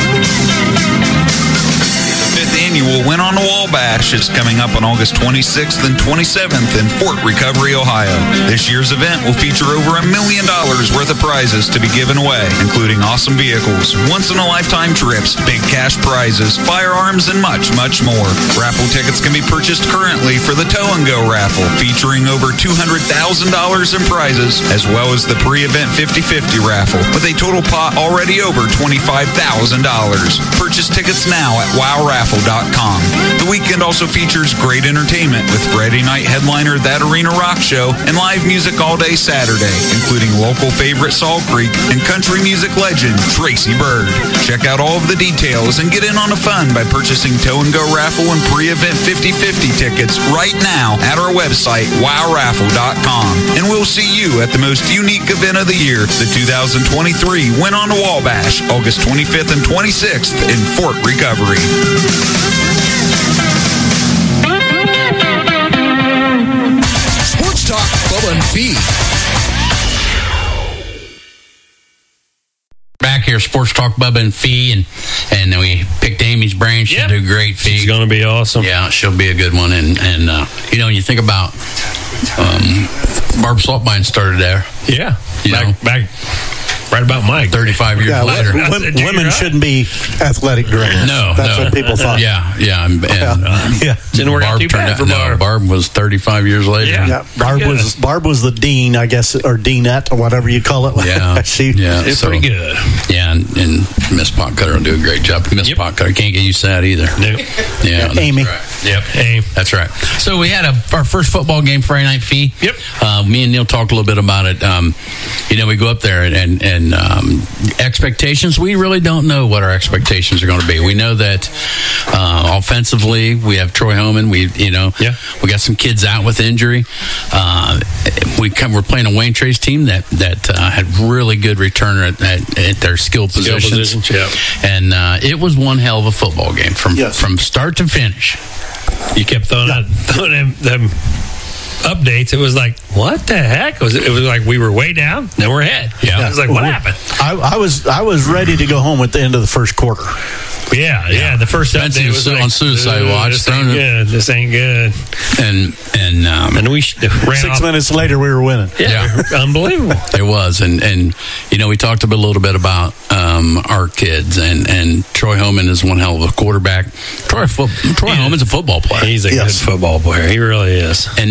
The fifth annual Win on the Wall Bash is coming up on August twenty-sixth and twenty-seventh in Fort Recovery, Ohio. This year's event will feature over a million dollars worth of prizes to be given away, including awesome vehicles, once-in-a-lifetime trips, big cash prizes, firearms, and much, much more. Raffle tickets can be purchased currently for the Tow and Go raffle, featuring over two hundred thousand dollars in prizes, as well as the pre-event fifty-fifty raffle, with a total pot already over twenty-five thousand dollars. Purchase tickets now at wow raffle dot com. The weekend also features great entertainment with Friday night headliner That Arena Rock Show and live music all day Saturday, including local favorite Salt Creek and country music legend Tracy Bird. Check out all of the details and get in on the fun by purchasing Tow and Go raffle and pre-event fifty-fifty tickets right now at our website wow raffle dot com. And we'll see you at the most unique event of the year, the two thousand twenty-three Win on the Wall Bash, August twenty-fifth and twenty-sixth in Fort Recovery. Sports Talk, Bubba and Fee. Back here, Sports Talk, Bubba and Fee, and and then we picked Amy's brain. She'll Yep. do great. Fee, She's going to be awesome. Yeah, she'll be a good one. And and uh, you know, when you think about um, Barb Saltbine started there. Yeah, you back, know, back right about Mike. thirty-five years Yeah, later. women, women shouldn't be athletic directors. No, that's no. what people thought. Yeah, yeah, and, and uh, yeah. Didn't work out Barb too turned bad out. for No, Barb. Barb was thirty-five years later. Yeah. Yeah, Barb good. was Barb was the dean, I guess, or deanette, or whatever you call it. Yeah, she, yeah, It's so- pretty good. Yeah, and, and Miss Potcutter will do a great job. Miss Yep. Potcutter can't get used to that either. Nope. Yeah, that's Amy. right. Yep, Hey. that's right. So we had a, our first football game Friday night. Fee. Yep. Uh, me and Neil talked a little bit about it. Um, you know, we go up there and and, and um, expectations. We really don't know what our expectations are going to be. We know that uh, offensively we have Troy Homan. We you know Yeah. we got some kids out with injury. Uh, we come, we're playing a Wayne Trace team that that uh, had really good returner at, at, at their skill Skill positions. positions, yeah. And uh, it was one hell of a football game from Yes. from start to finish. You kept throwing, out, throwing them, them updates. It was like, what the heck? It was, it was like we were way down, then we're ahead. Yeah. It was like, what happened? I, I was I was ready to go home at the end of the first quarter. Yeah, yeah. The first Spencer update was was like, on suicide "Ugh, watch, This throwing ain't it." good. This ain't good. And and um, And we sh- ran Six off. minutes later, we were winning. Yeah, unbelievable. It was, and and you know we talked a, bit, a little bit about um, our kids, and, and Troy Homan is one hell of a quarterback. Troy fo- Troy Yeah. Homan's a football player, He's a Yes. good football player. He really is. and then he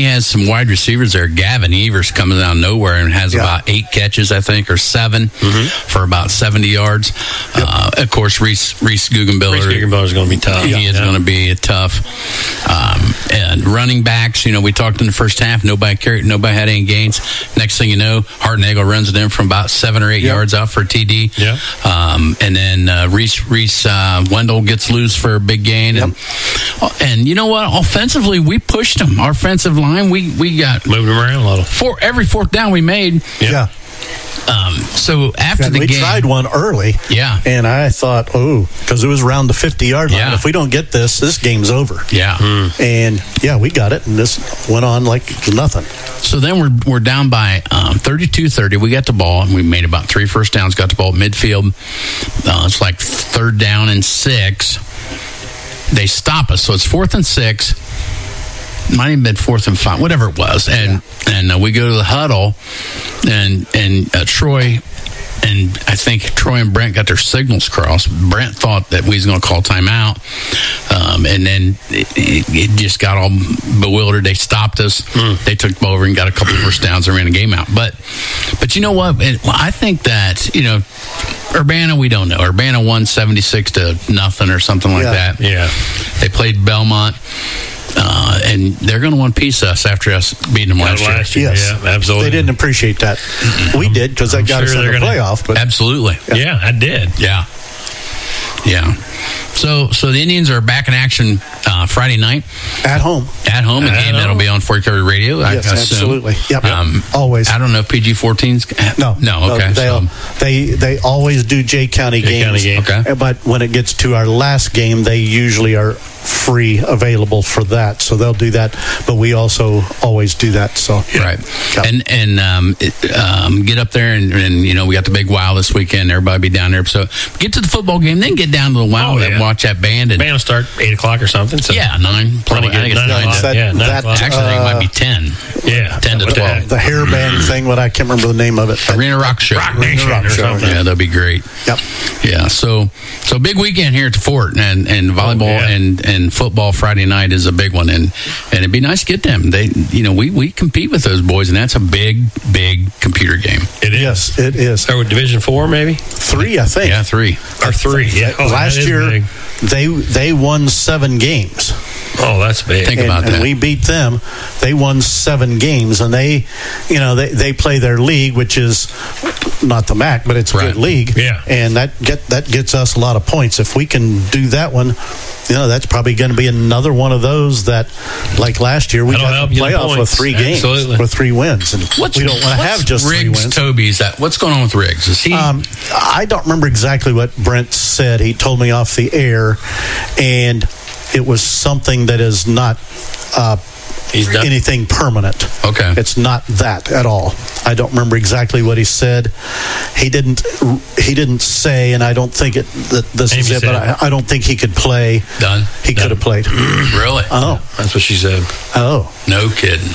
has some wide receivers there. Gavin Evers comes out of nowhere and has Yeah. about eight catches, I think, or seven for about seventy yards. Uh, of course, Reese Reese Guggenbiller. Reese Guggenbiller is going to be tough. He is Yeah. going to be tough. Um, and running backs, you know, we talked in the first half. Nobody carried. Nobody had any gains. Next thing you know, Hartnagel runs it in from about seven or eight Yep. yards out for a T D. Yeah. Um, and then uh, Reese Reese uh, Wendell gets loose for a big gain. And, and you know what? Offensively, we pushed them. Our offensive line, we we got moved them around a little. For every fourth down we made. Yeah. Um, so after And the we game, tried one early. Yeah. And I thought, oh, because it was around the fifty-yard line. Yeah. If we don't get this, this game's over. Yeah. And, yeah, we got it, and this went on like it was nothing. So then we're we're down by um, thirty-two thirty. We got the ball, and we made about three first downs, got the ball at midfield. Uh, it's like third down and six. They stop us. So it's fourth and six. Might have been fourth and five, whatever it was. And and uh, we go to the huddle, and, and uh, Troy... And I think Troy and Brent got their signals crossed. Brent thought that we was going to call timeout. Um, and then it, it, it just got all bewildered. They stopped us. Mm. They took the ball over and got a couple of first downs and ran the game out. But but you know what? It, I think that, you know, Urbana, we don't know. Urbana won seventy-six to nothing or something like Yeah. that. Yeah. They played Belmont. Uh, and they're going to want to piece us after us beating them last, last year. year. Yes. Yeah, absolutely. They didn't appreciate that. We did, because that I'm got sure us in the they're gonna- playoff. But Absolutely. Yeah. yeah, I did. Yeah. Yeah. So so the Indians are back in action uh, Friday night. At home. At home. A At game that'll home. be on Fort Recovery Radio. I Yes, assume. absolutely. Yep. Um, Always. I don't know if P G fourteen's... No. No, okay. They so, they they always do Jay County Jay games. County games. Okay. But when it gets to our last game, they usually are free available for that. So they'll do that. But we also always do that. So right. Yep. And and um, it, um, get up there and, and, you know, we got the big wow this weekend. Everybody be down there. So get to the football game, then get down to the wow Oh, and yeah. watch that band. And, Band will start eight o'clock or something. So yeah, nine. Probably, I think it's Nine nine. o'clock. to- Yeah, nine that, o'clock. Actually, I think it might be ten. Yeah, ten to what the twelve. heck? the hairband thing, what I can't remember the name of it. Arena Rock Show. Rock Nation Rock or Show, something. Yeah, that'll be great. Yep. Yeah, so so big weekend here at the Fort, and and volleyball Oh, yeah. and, and football Friday night is a big one, and and it'd be nice to get them. They, you know, we, we compete with those boys, and that's a big big computer game. It is. Yes, it is. Start with Division Four, maybe Three, I think. Yeah, three. or three. Yeah. Oh, that Last is year, big. they they won seven games. Oh, that's big. Think and, about and that. we beat them. They won seven games, and they, you know, they, they play their league, which is not the M A C, but it's a Right. good league. Yeah. and that get that gets us a lot of points. If we can do that one, you know, that's probably going to be another one of those that, like last year, we That'll got help the you the playoff with points. three games, Absolutely. with three wins, and we don't want to have just Riggs three wins. Toby's that. What's going on with Riggs? Is he? Um, I don't remember exactly what Brent said. He told me off the air, and it was something that is not uh, He's done. anything permanent. Okay. It's not that at all. I don't remember exactly what he said. He didn't. He didn't say, and I don't think it. That this Amy is it. But said. I, I don't think he could play. Done. He could have played. Really? Oh, That's what she said. oh. No kidding.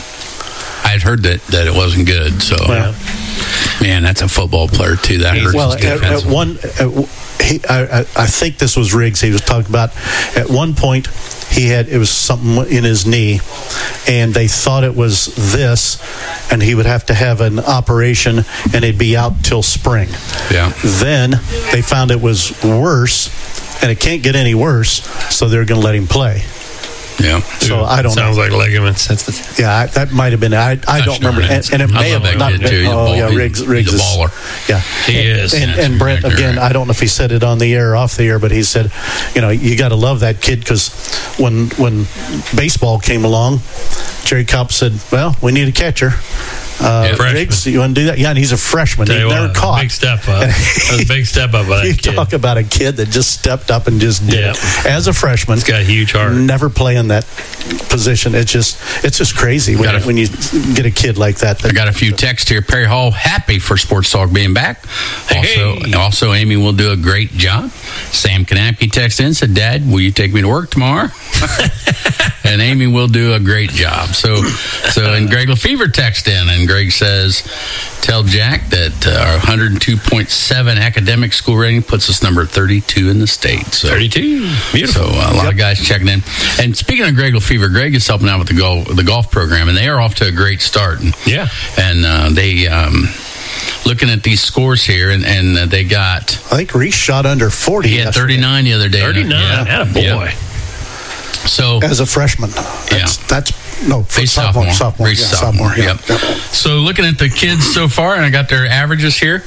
I had heard that, that it wasn't good. So, Well. man, that's a football player too. That hurts Well, his at, defense. at one, at, he, I, I I think this was Riggs. He was talking about at one point he had it was something in his knee, and they thought it was this, and he would have to have an operation, and he'd be out till spring. Yeah. Then they found it was worse, and it can't get any worse, so they're going to let him play. Yeah. So I don't Sounds know. like ligaments. That's the. Yeah, I, that might have been. I, I don't remember, and, and it I may love have that not kid, been. too. He's a Oh ball- yeah, he's- Riggs. he's Riggs a is- baller. Yeah, He and, is. And, and Brent again. I don't know if he said it on the air or off the air, but he said, you know, you got to love that kid because when when baseball came along, Jerry Kopp said, "Well, we need a catcher." Uh, Yeah, freshman. Riggs, you want to do that? Yeah, and he's a freshman. Tell He you never what, caught. big step up. That was a big step up by that You kid. talk about a kid that just stepped up and just did Yeah. it as a freshman. He's got a huge heart. Never playing that position. It's just it's just crazy when, Got a- when you get a kid like that. I got a few texts here. Perry Hall, happy for Sports Talk being back. Also, Hey. also Amy will do a great job. Sam Kanapke texted in, said, Dad, will you take me to work tomorrow? And Amy will do a great job. So, so and Greg Lefevre texted in, and Greg says, says, tell Jack that uh, our one hundred two point seven academic school rating puts us number thirty-two in the state. So, thirty-two. Beautiful. So uh, a lot yep. of guys checking in. And speaking of Greg Lefevre, Greg is helping out with the golf, the golf program, and they are off to a great start. And, yeah. And uh, they... Um, looking at these scores here, and, and uh, they got... I think Reese shot under forty. He had yesterday. thirty-nine the other day. thirty-nine. Yeah. Atta boy. Yeah. So as a freshman, that's, yeah, that's no for sophomore, sophomore, yeah, sophomore. sophomore. Yep. Yep. So looking at the kids so far, and I got their averages here.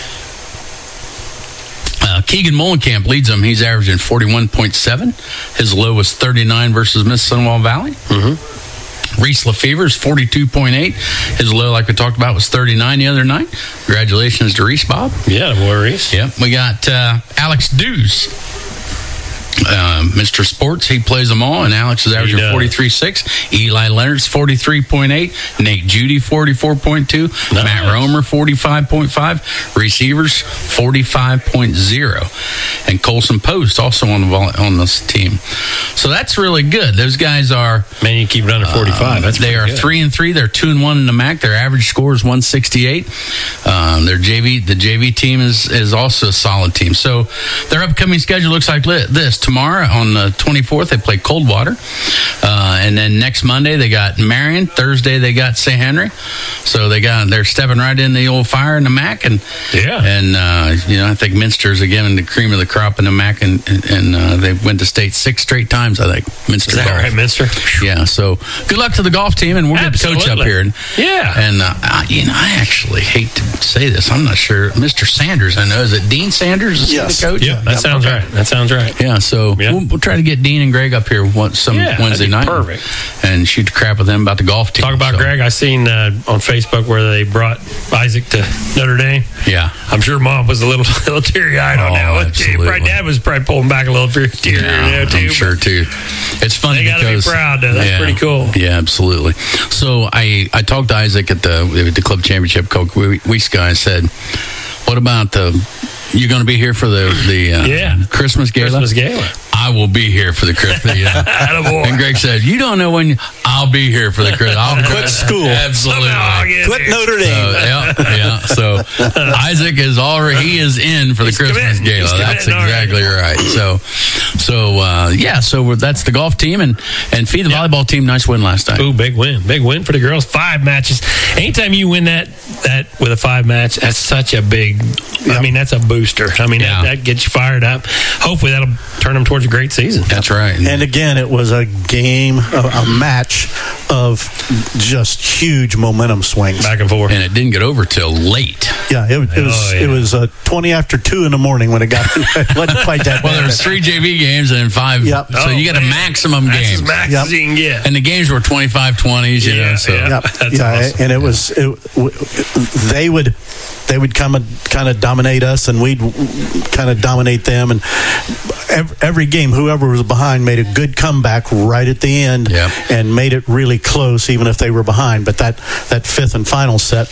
Uh, Keegan Molenkamp leads them. He's averaging forty-one point seven. His low was thirty-nine versus Miss Sunwall Valley. Mm-hmm. Reese Lefevre is forty-two point eight. His low, like we talked about, was thirty-nine the other night. Congratulations to Reese, Bob. Yeah, boy, Reese. Yep. We got uh, Alex Dews. Uh, Mister Sports, he plays them all, and Alex is averaging forty-three point six. Eli Leonard's forty-three point eight. Nate Judy, forty-four point two. Nice. Matt Romer, forty-five point five. Receivers, forty-five point oh. And Colson Post also on the vol- on this team. So that's really good. Those guys are... Man, you keep it under forty-five. Um, that's they are good. three and three. They're two and one in the M A C. Their average score is one sixty-eight. Um, their J V, the J V team is, is also a solid team. So their upcoming schedule looks like this. Tomorrow on the twenty-fourth, they play Coldwater. Uh, and then next Monday, they got Marion. Thursday, they got Saint Henry. So they got, they're stepping right in the old fire in the M A C. And, yeah. And, uh, you know, I think Minster's again the cream of the crop in the M A C. And, and uh, they went to state six straight times, I think. Minster Is that golf. right, Minster? Yeah. So good luck to the golf team. And we're going to coach up here. And, yeah. And, uh, I, you know, I actually hate to say this. I'm not sure. Mister Sanders, I know. Is it Dean Sanders? Is yes. the coach? Yeah, that yeah, sounds okay. right. That sounds right. Yeah, so yeah. We'll, we'll try to get Dean and Greg up here once, some yeah, Wednesday night. Perfect. And, and shoot the crap with them about the golf team. Talk about so. Greg. I seen uh, on Facebook where they brought Isaac to Notre Dame. Yeah. I'm sure Mom was a little, little teary-eyed on oh, that one. Absolutely. Probably Dad was probably pulling back a little teary yeah, there, too. I'm sure, too. It's funny they gotta because... be proud, though. That's yeah, pretty cool. Yeah, absolutely. So I, I talked to Isaac at the, the club championship coach weeks ago. I said, what about the... You're going to be here for the, the uh, yeah. Christmas gala? Christmas gala. I will be here for the Christmas. Yeah. And Greg said, "You don't know when you, I'll be here for the Christmas. I'll quit school. Absolutely, quit Notre Dame." So, yeah, yeah. So Isaac is already he is in for the He's Christmas committing. gala. He's That's exactly right. So, so uh, yeah. So that's the golf team and and feed the volleyball team. Nice win last night. Ooh, big win, big win for the girls. Five matches. Anytime you win that that with a five match, that's such a big. Yep. I mean, that's a booster. I mean, yeah. that, that gets you fired up. Hopefully, that'll turn them towards a great season. That's right. And again, it was a game, a, a match of just huge momentum swings, back and forth, and it didn't get over till late. Yeah, it, it oh, was. Yeah. It was uh, twenty after two in the morning when it got. It wasn't quite that. Well, bad. there was three J V games and five. Yep. So oh, you got a maximum that's games. As max yep. as you can get. And the games were twenty-five twenties. You yeah, know. So yeah, yep. that's yeah, awesome. and it was. It, w- they would. They would come and kind of dominate us, and we'd kind of dominate them. And every, every game, whoever was behind made a good comeback right at the end, yep. and made it really close, even if they were behind. But that, that fifth and final set,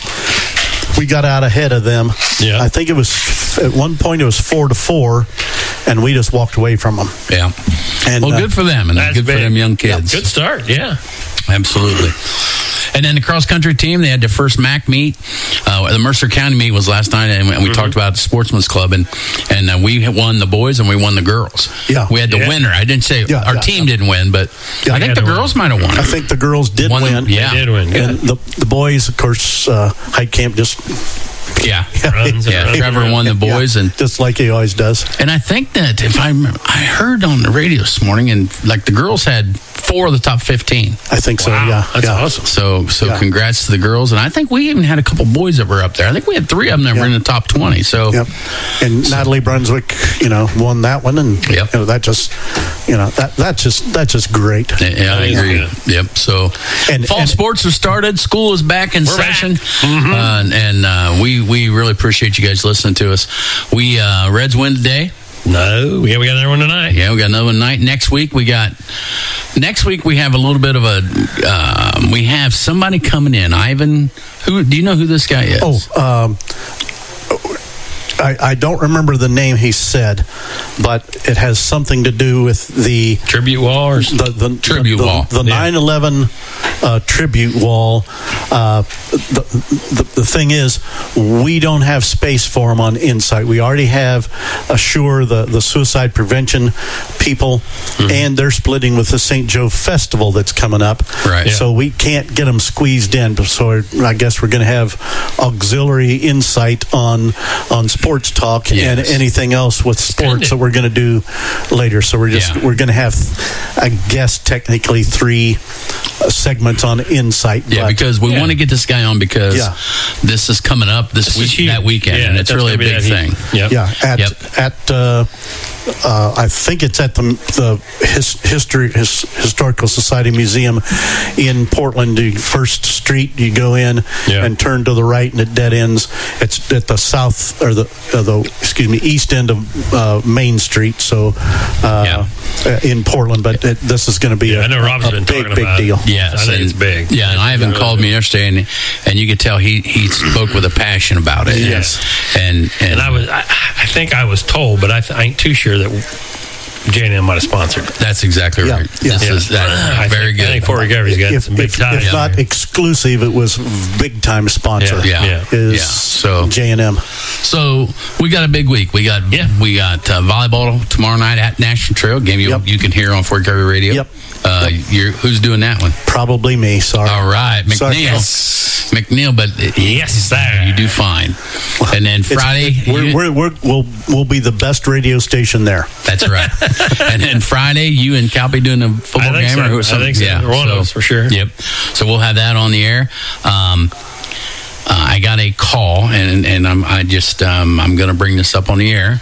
we got out ahead of them. Yeah. I think it was at one point it was four to four, and we just walked away from them. Yeah. And well, uh, good for them, and good big. for them young kids. Yep. Good start. Yeah. Absolutely. And then the cross country team, they had their first M A C meet. Uh, the Mercer County meet was last night, and we, and we mm-hmm. talked about the Sportsman's Club, and and uh, we won the boys and we won the girls. Yeah, we had the yeah. winner. I didn't say yeah, our yeah, team yeah. didn't win, but yeah, I think the girls might have won. I think the girls did won, win. Yeah, they did win. Good. And the the boys, of course, uh, Height Camp just. Yeah, runs yeah. runs Trevor won the boys, yeah, and just like he always does. And I think that if I remember, I heard on the radio this morning, and like the girls had four of the top fifteen. I think so. Wow, Yeah, that's yeah. awesome. So, so Yeah. congrats to the girls, and I think we even had a couple boys that were up there. I think we had three of them that Yeah. were in the top twenty. So, Yep. And so, Natalie Brunswick, you know, won that one, and Yep. you know, that just, you know, that that's just that's just great. yeah, I agree. good. Yep. So, And- fall and- sports have started. School is back in We're session, back. Mm-hmm. uh, and, and uh, we we really appreciate you guys listening to us. We uh, Reds win today. No, yeah, we got another one tonight. Yeah, we got another one tonight. Next week we got. Next week we have a little bit of a. Um, we have somebody coming in. Ivan, who do you know who this guy is? Oh, um, I, I don't remember the name he said, but it has something to do with the Tribute wall or the, the Tribute the, wall. the Yeah. nine eleven uh, tribute wall. Uh, the, the the thing is, we don't have space for them on Insight. We already have Assure, the the suicide prevention people, mm-hmm. and they're splitting with the Saint Joe Festival that's coming up. Right. Yeah. So we can't get them squeezed in. So I guess we're going to have auxiliary Insight on on sports talk yes. and anything else with sports that we're going to do later. So we're just Yeah. we're going to have, I guess, technically three uh, segments on Insight. Yeah, but, because we yeah. want to get this guy on because Yeah. this is coming up this, This week, is huge. that weekend, Yeah, and it's that's really a gonna be big that thing. huge. Yep. Yeah, at Yep. at uh, uh, I think it's at the the his, history his, historical society museum in Portland. The First Street, you go in Yeah. and turn to the right, and it dead ends. It's at the south or the uh, the excuse me east end of uh, Main Street. So uh, uh, in Portland, but it, this is going to be Yeah, a, I know Rob's a been big talking big about it. deal. Yes, I think and- it's big. Yeah, and Ivan Really called me big. yesterday, and, and you could tell he, he spoke with a passion about it. Yes. and and, And I was, I, I think I was told, but I, th- I ain't too sure that J and M might have sponsored it. that's exactly Yeah, right. yeah. This is that, I very think, good. I think Fort Recovery's got If, some big if, ties. if not exclusive, it was big time sponsor. Yeah, Yeah. is yeah. So J and M. So we got a big week. We got Yeah. we got uh, volleyball tomorrow night at National Trail. Game you Yep. you can hear on Fort Recovery Radio. Yep. Uh, You're, who's doing that one? Probably me. Sorry. All right, Sorry. McNeil. Yes. McNeil, but Yes, sir. you do fine. And then It's- Friday, we're, you- we're, we're, we'll we'll be the best radio station there. that's right. And then Friday, you and Calpe doing a football I think game so. or I something? think so. Yeah, Or one of us, for sure. Yep. So we'll have that on the air. Um, uh, I got a call, and and I'm I just um, I'm going to bring this up on the air.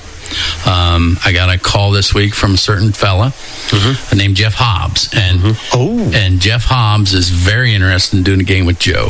Um, I got a call this week from a certain fella Mm-hmm. named Jeff Hobbs, and Oh. and Jeff Hobbs is very interested in doing a game with Joe.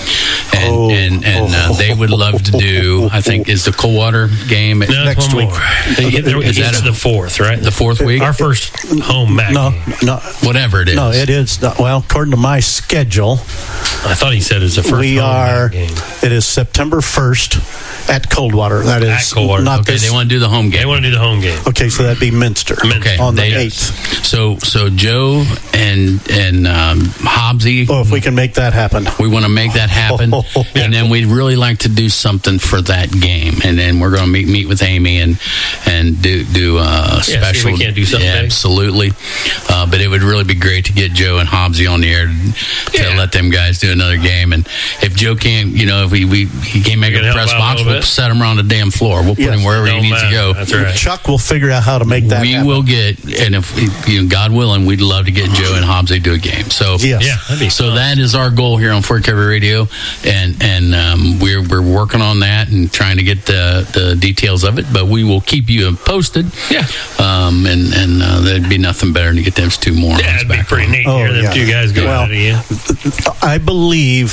And Oh. and, and uh, they would love to do. I think is the Coldwater game at No, that's Next one week. more. It, Is it's that a- the fourth, right? the fourth week. Our first home Mac No, game. no, Whatever it is. no. It is not, well, according to my schedule, I thought he said it was the first we home are. Mac game. It is September first at Coldwater. That is At Coldwater. not Okay, this. they want to do the home game. They want to do the home game. Okay, so that'd be Minster. Okay, on the they- eighth. So so Joe and and um, Hobbsy, Oh, if we can make that happen. we want to make that happen, and then we'd really like to do something for that game, and then we're going to meet meet with Amy and and do do uh, see if special. we can't do something yeah, big. absolutely. Uh, but it would really be great to get Joe and Hobbsy on the air to, to Yeah. let them guys do another game. And if Joe can't, you know, if we, we he can't make We a can help press out a box, little we'll bit. set him around the damn floor. We'll put Yes. him wherever he Don't needs to matter. go. That's right. Chuck will figure out how to make that we happen. will get, and if you know, God willing, we'd love to get Joe and Hobbsy do a game. So Yes. Yeah, that'd be so fun. that is our goal here on Fort Recovery Radio, and and um, we're we're working on that and trying to get the, the details of it. But we will keep you posted. Yeah. Um, and and uh, there'd be nothing better than to get those two morons Yeah, it'd be back pretty on. neat to Oh, hear them yeah. two guys go Well, at it again. I believe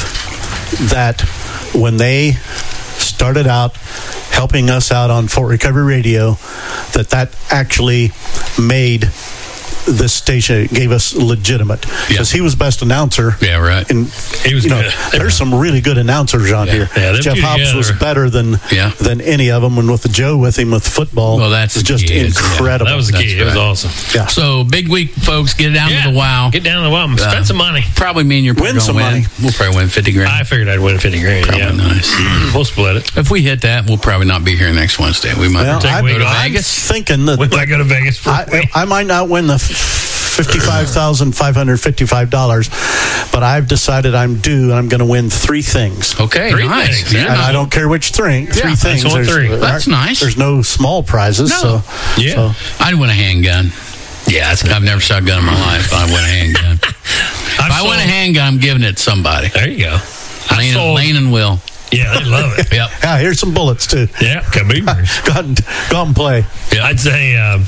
that when they started out helping us out on Fort Recovery Radio, that that actually made this station, it gave us legitimate, because he was best announcer. Yeah, right. And He was you know, good. there's some really good announcers on here. Yeah, them Jeff two Hobbs was together. better than Yeah. than any of them, and with the Joe with him with football, Well, that's was the just key, is- yeah, incredible. That was the key. That's It was right. awesome. yeah. So big week, folks. Get it down Yeah. to the WOW. Get down to the wow. Spend Uh, some money. Probably me and you're Win gonna some win. money. We'll probably win fifty grand. I figured I'd win fifty grand. Probably Yeah. nice. We'll split it. If we hit that, we'll probably not be here next Wednesday. We might Well, take, I, go to I'm Vegas. thinking that We might go to Vegas for a I, week. I might not win the fifty-five thousand five hundred fifty-five dollars, but I've decided I'm due, and I'm going to win three things. Okay, Three nice. things, Yeah, yeah. And no, I don't care which three. Three that's things. only There's- three. there That's aren't- nice. There's no small prizes. No. So Yeah. so, I'd win a handgun. Yeah, that's I've never shot a gun in my life. I win a handgun. if I've I win a sold- handgun, I'm giving it to somebody. There you go. Lane, sold- Lane and Will. Yeah, they love it. Yep. yeah, here's some bullets too. Yeah, Kaboomers. Go out and, go out and play. Yeah, I'd say um,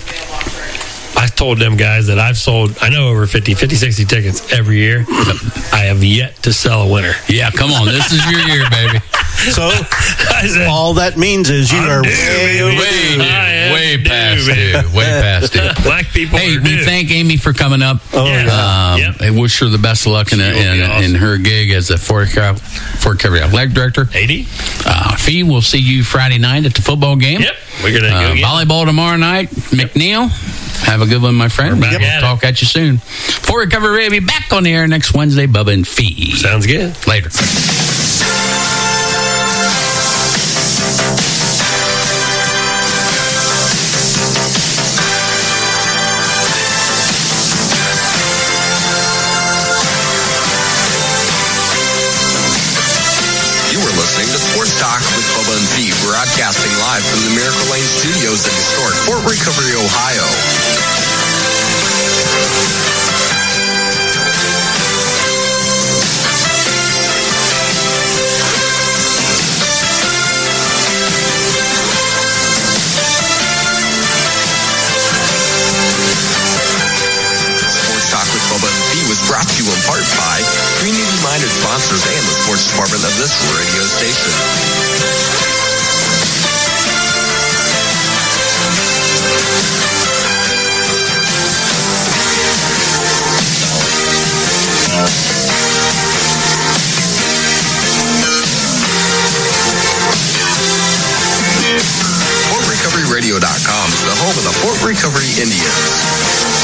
I told them guys that I've sold, I know over fifty, fifty, sixty tickets every year. I have yet to sell a winner. Yeah, come on. This is your year, baby. So I said, all that means is you I'm are due, way baby. over. Way, I am way due, past baby. due. Way past due. Black people Hey, are we due. thank Amy for coming up. Oh, Yeah. yeah. Um, Yep. I wish her the best of luck in, She'll be in, awesome. in her gig as a Fort Recovery Fort Recovery Athletic Director. eighty? Uh, Fee, we'll see you Friday night at the football game. Yep. We're going to Uh, go get volleyball tomorrow night. McNeil. Have a good one, my friend. We're back We'll at talk at you soon. For Recovery Radio, be back on the air next Wednesday. Bubba and Fee. Sounds good. Later. Listening to Sports Talk with Bubba and Fee, broadcasting live from the Miracle Lane Studios in historic Fort Recovery, Ohio. Sports Talk with Bubba and Fee was brought to you in part by community-minded sponsors and the sports department of this radio station. Fort Recovery Radio dot com is the home of the Fort Recovery Indians.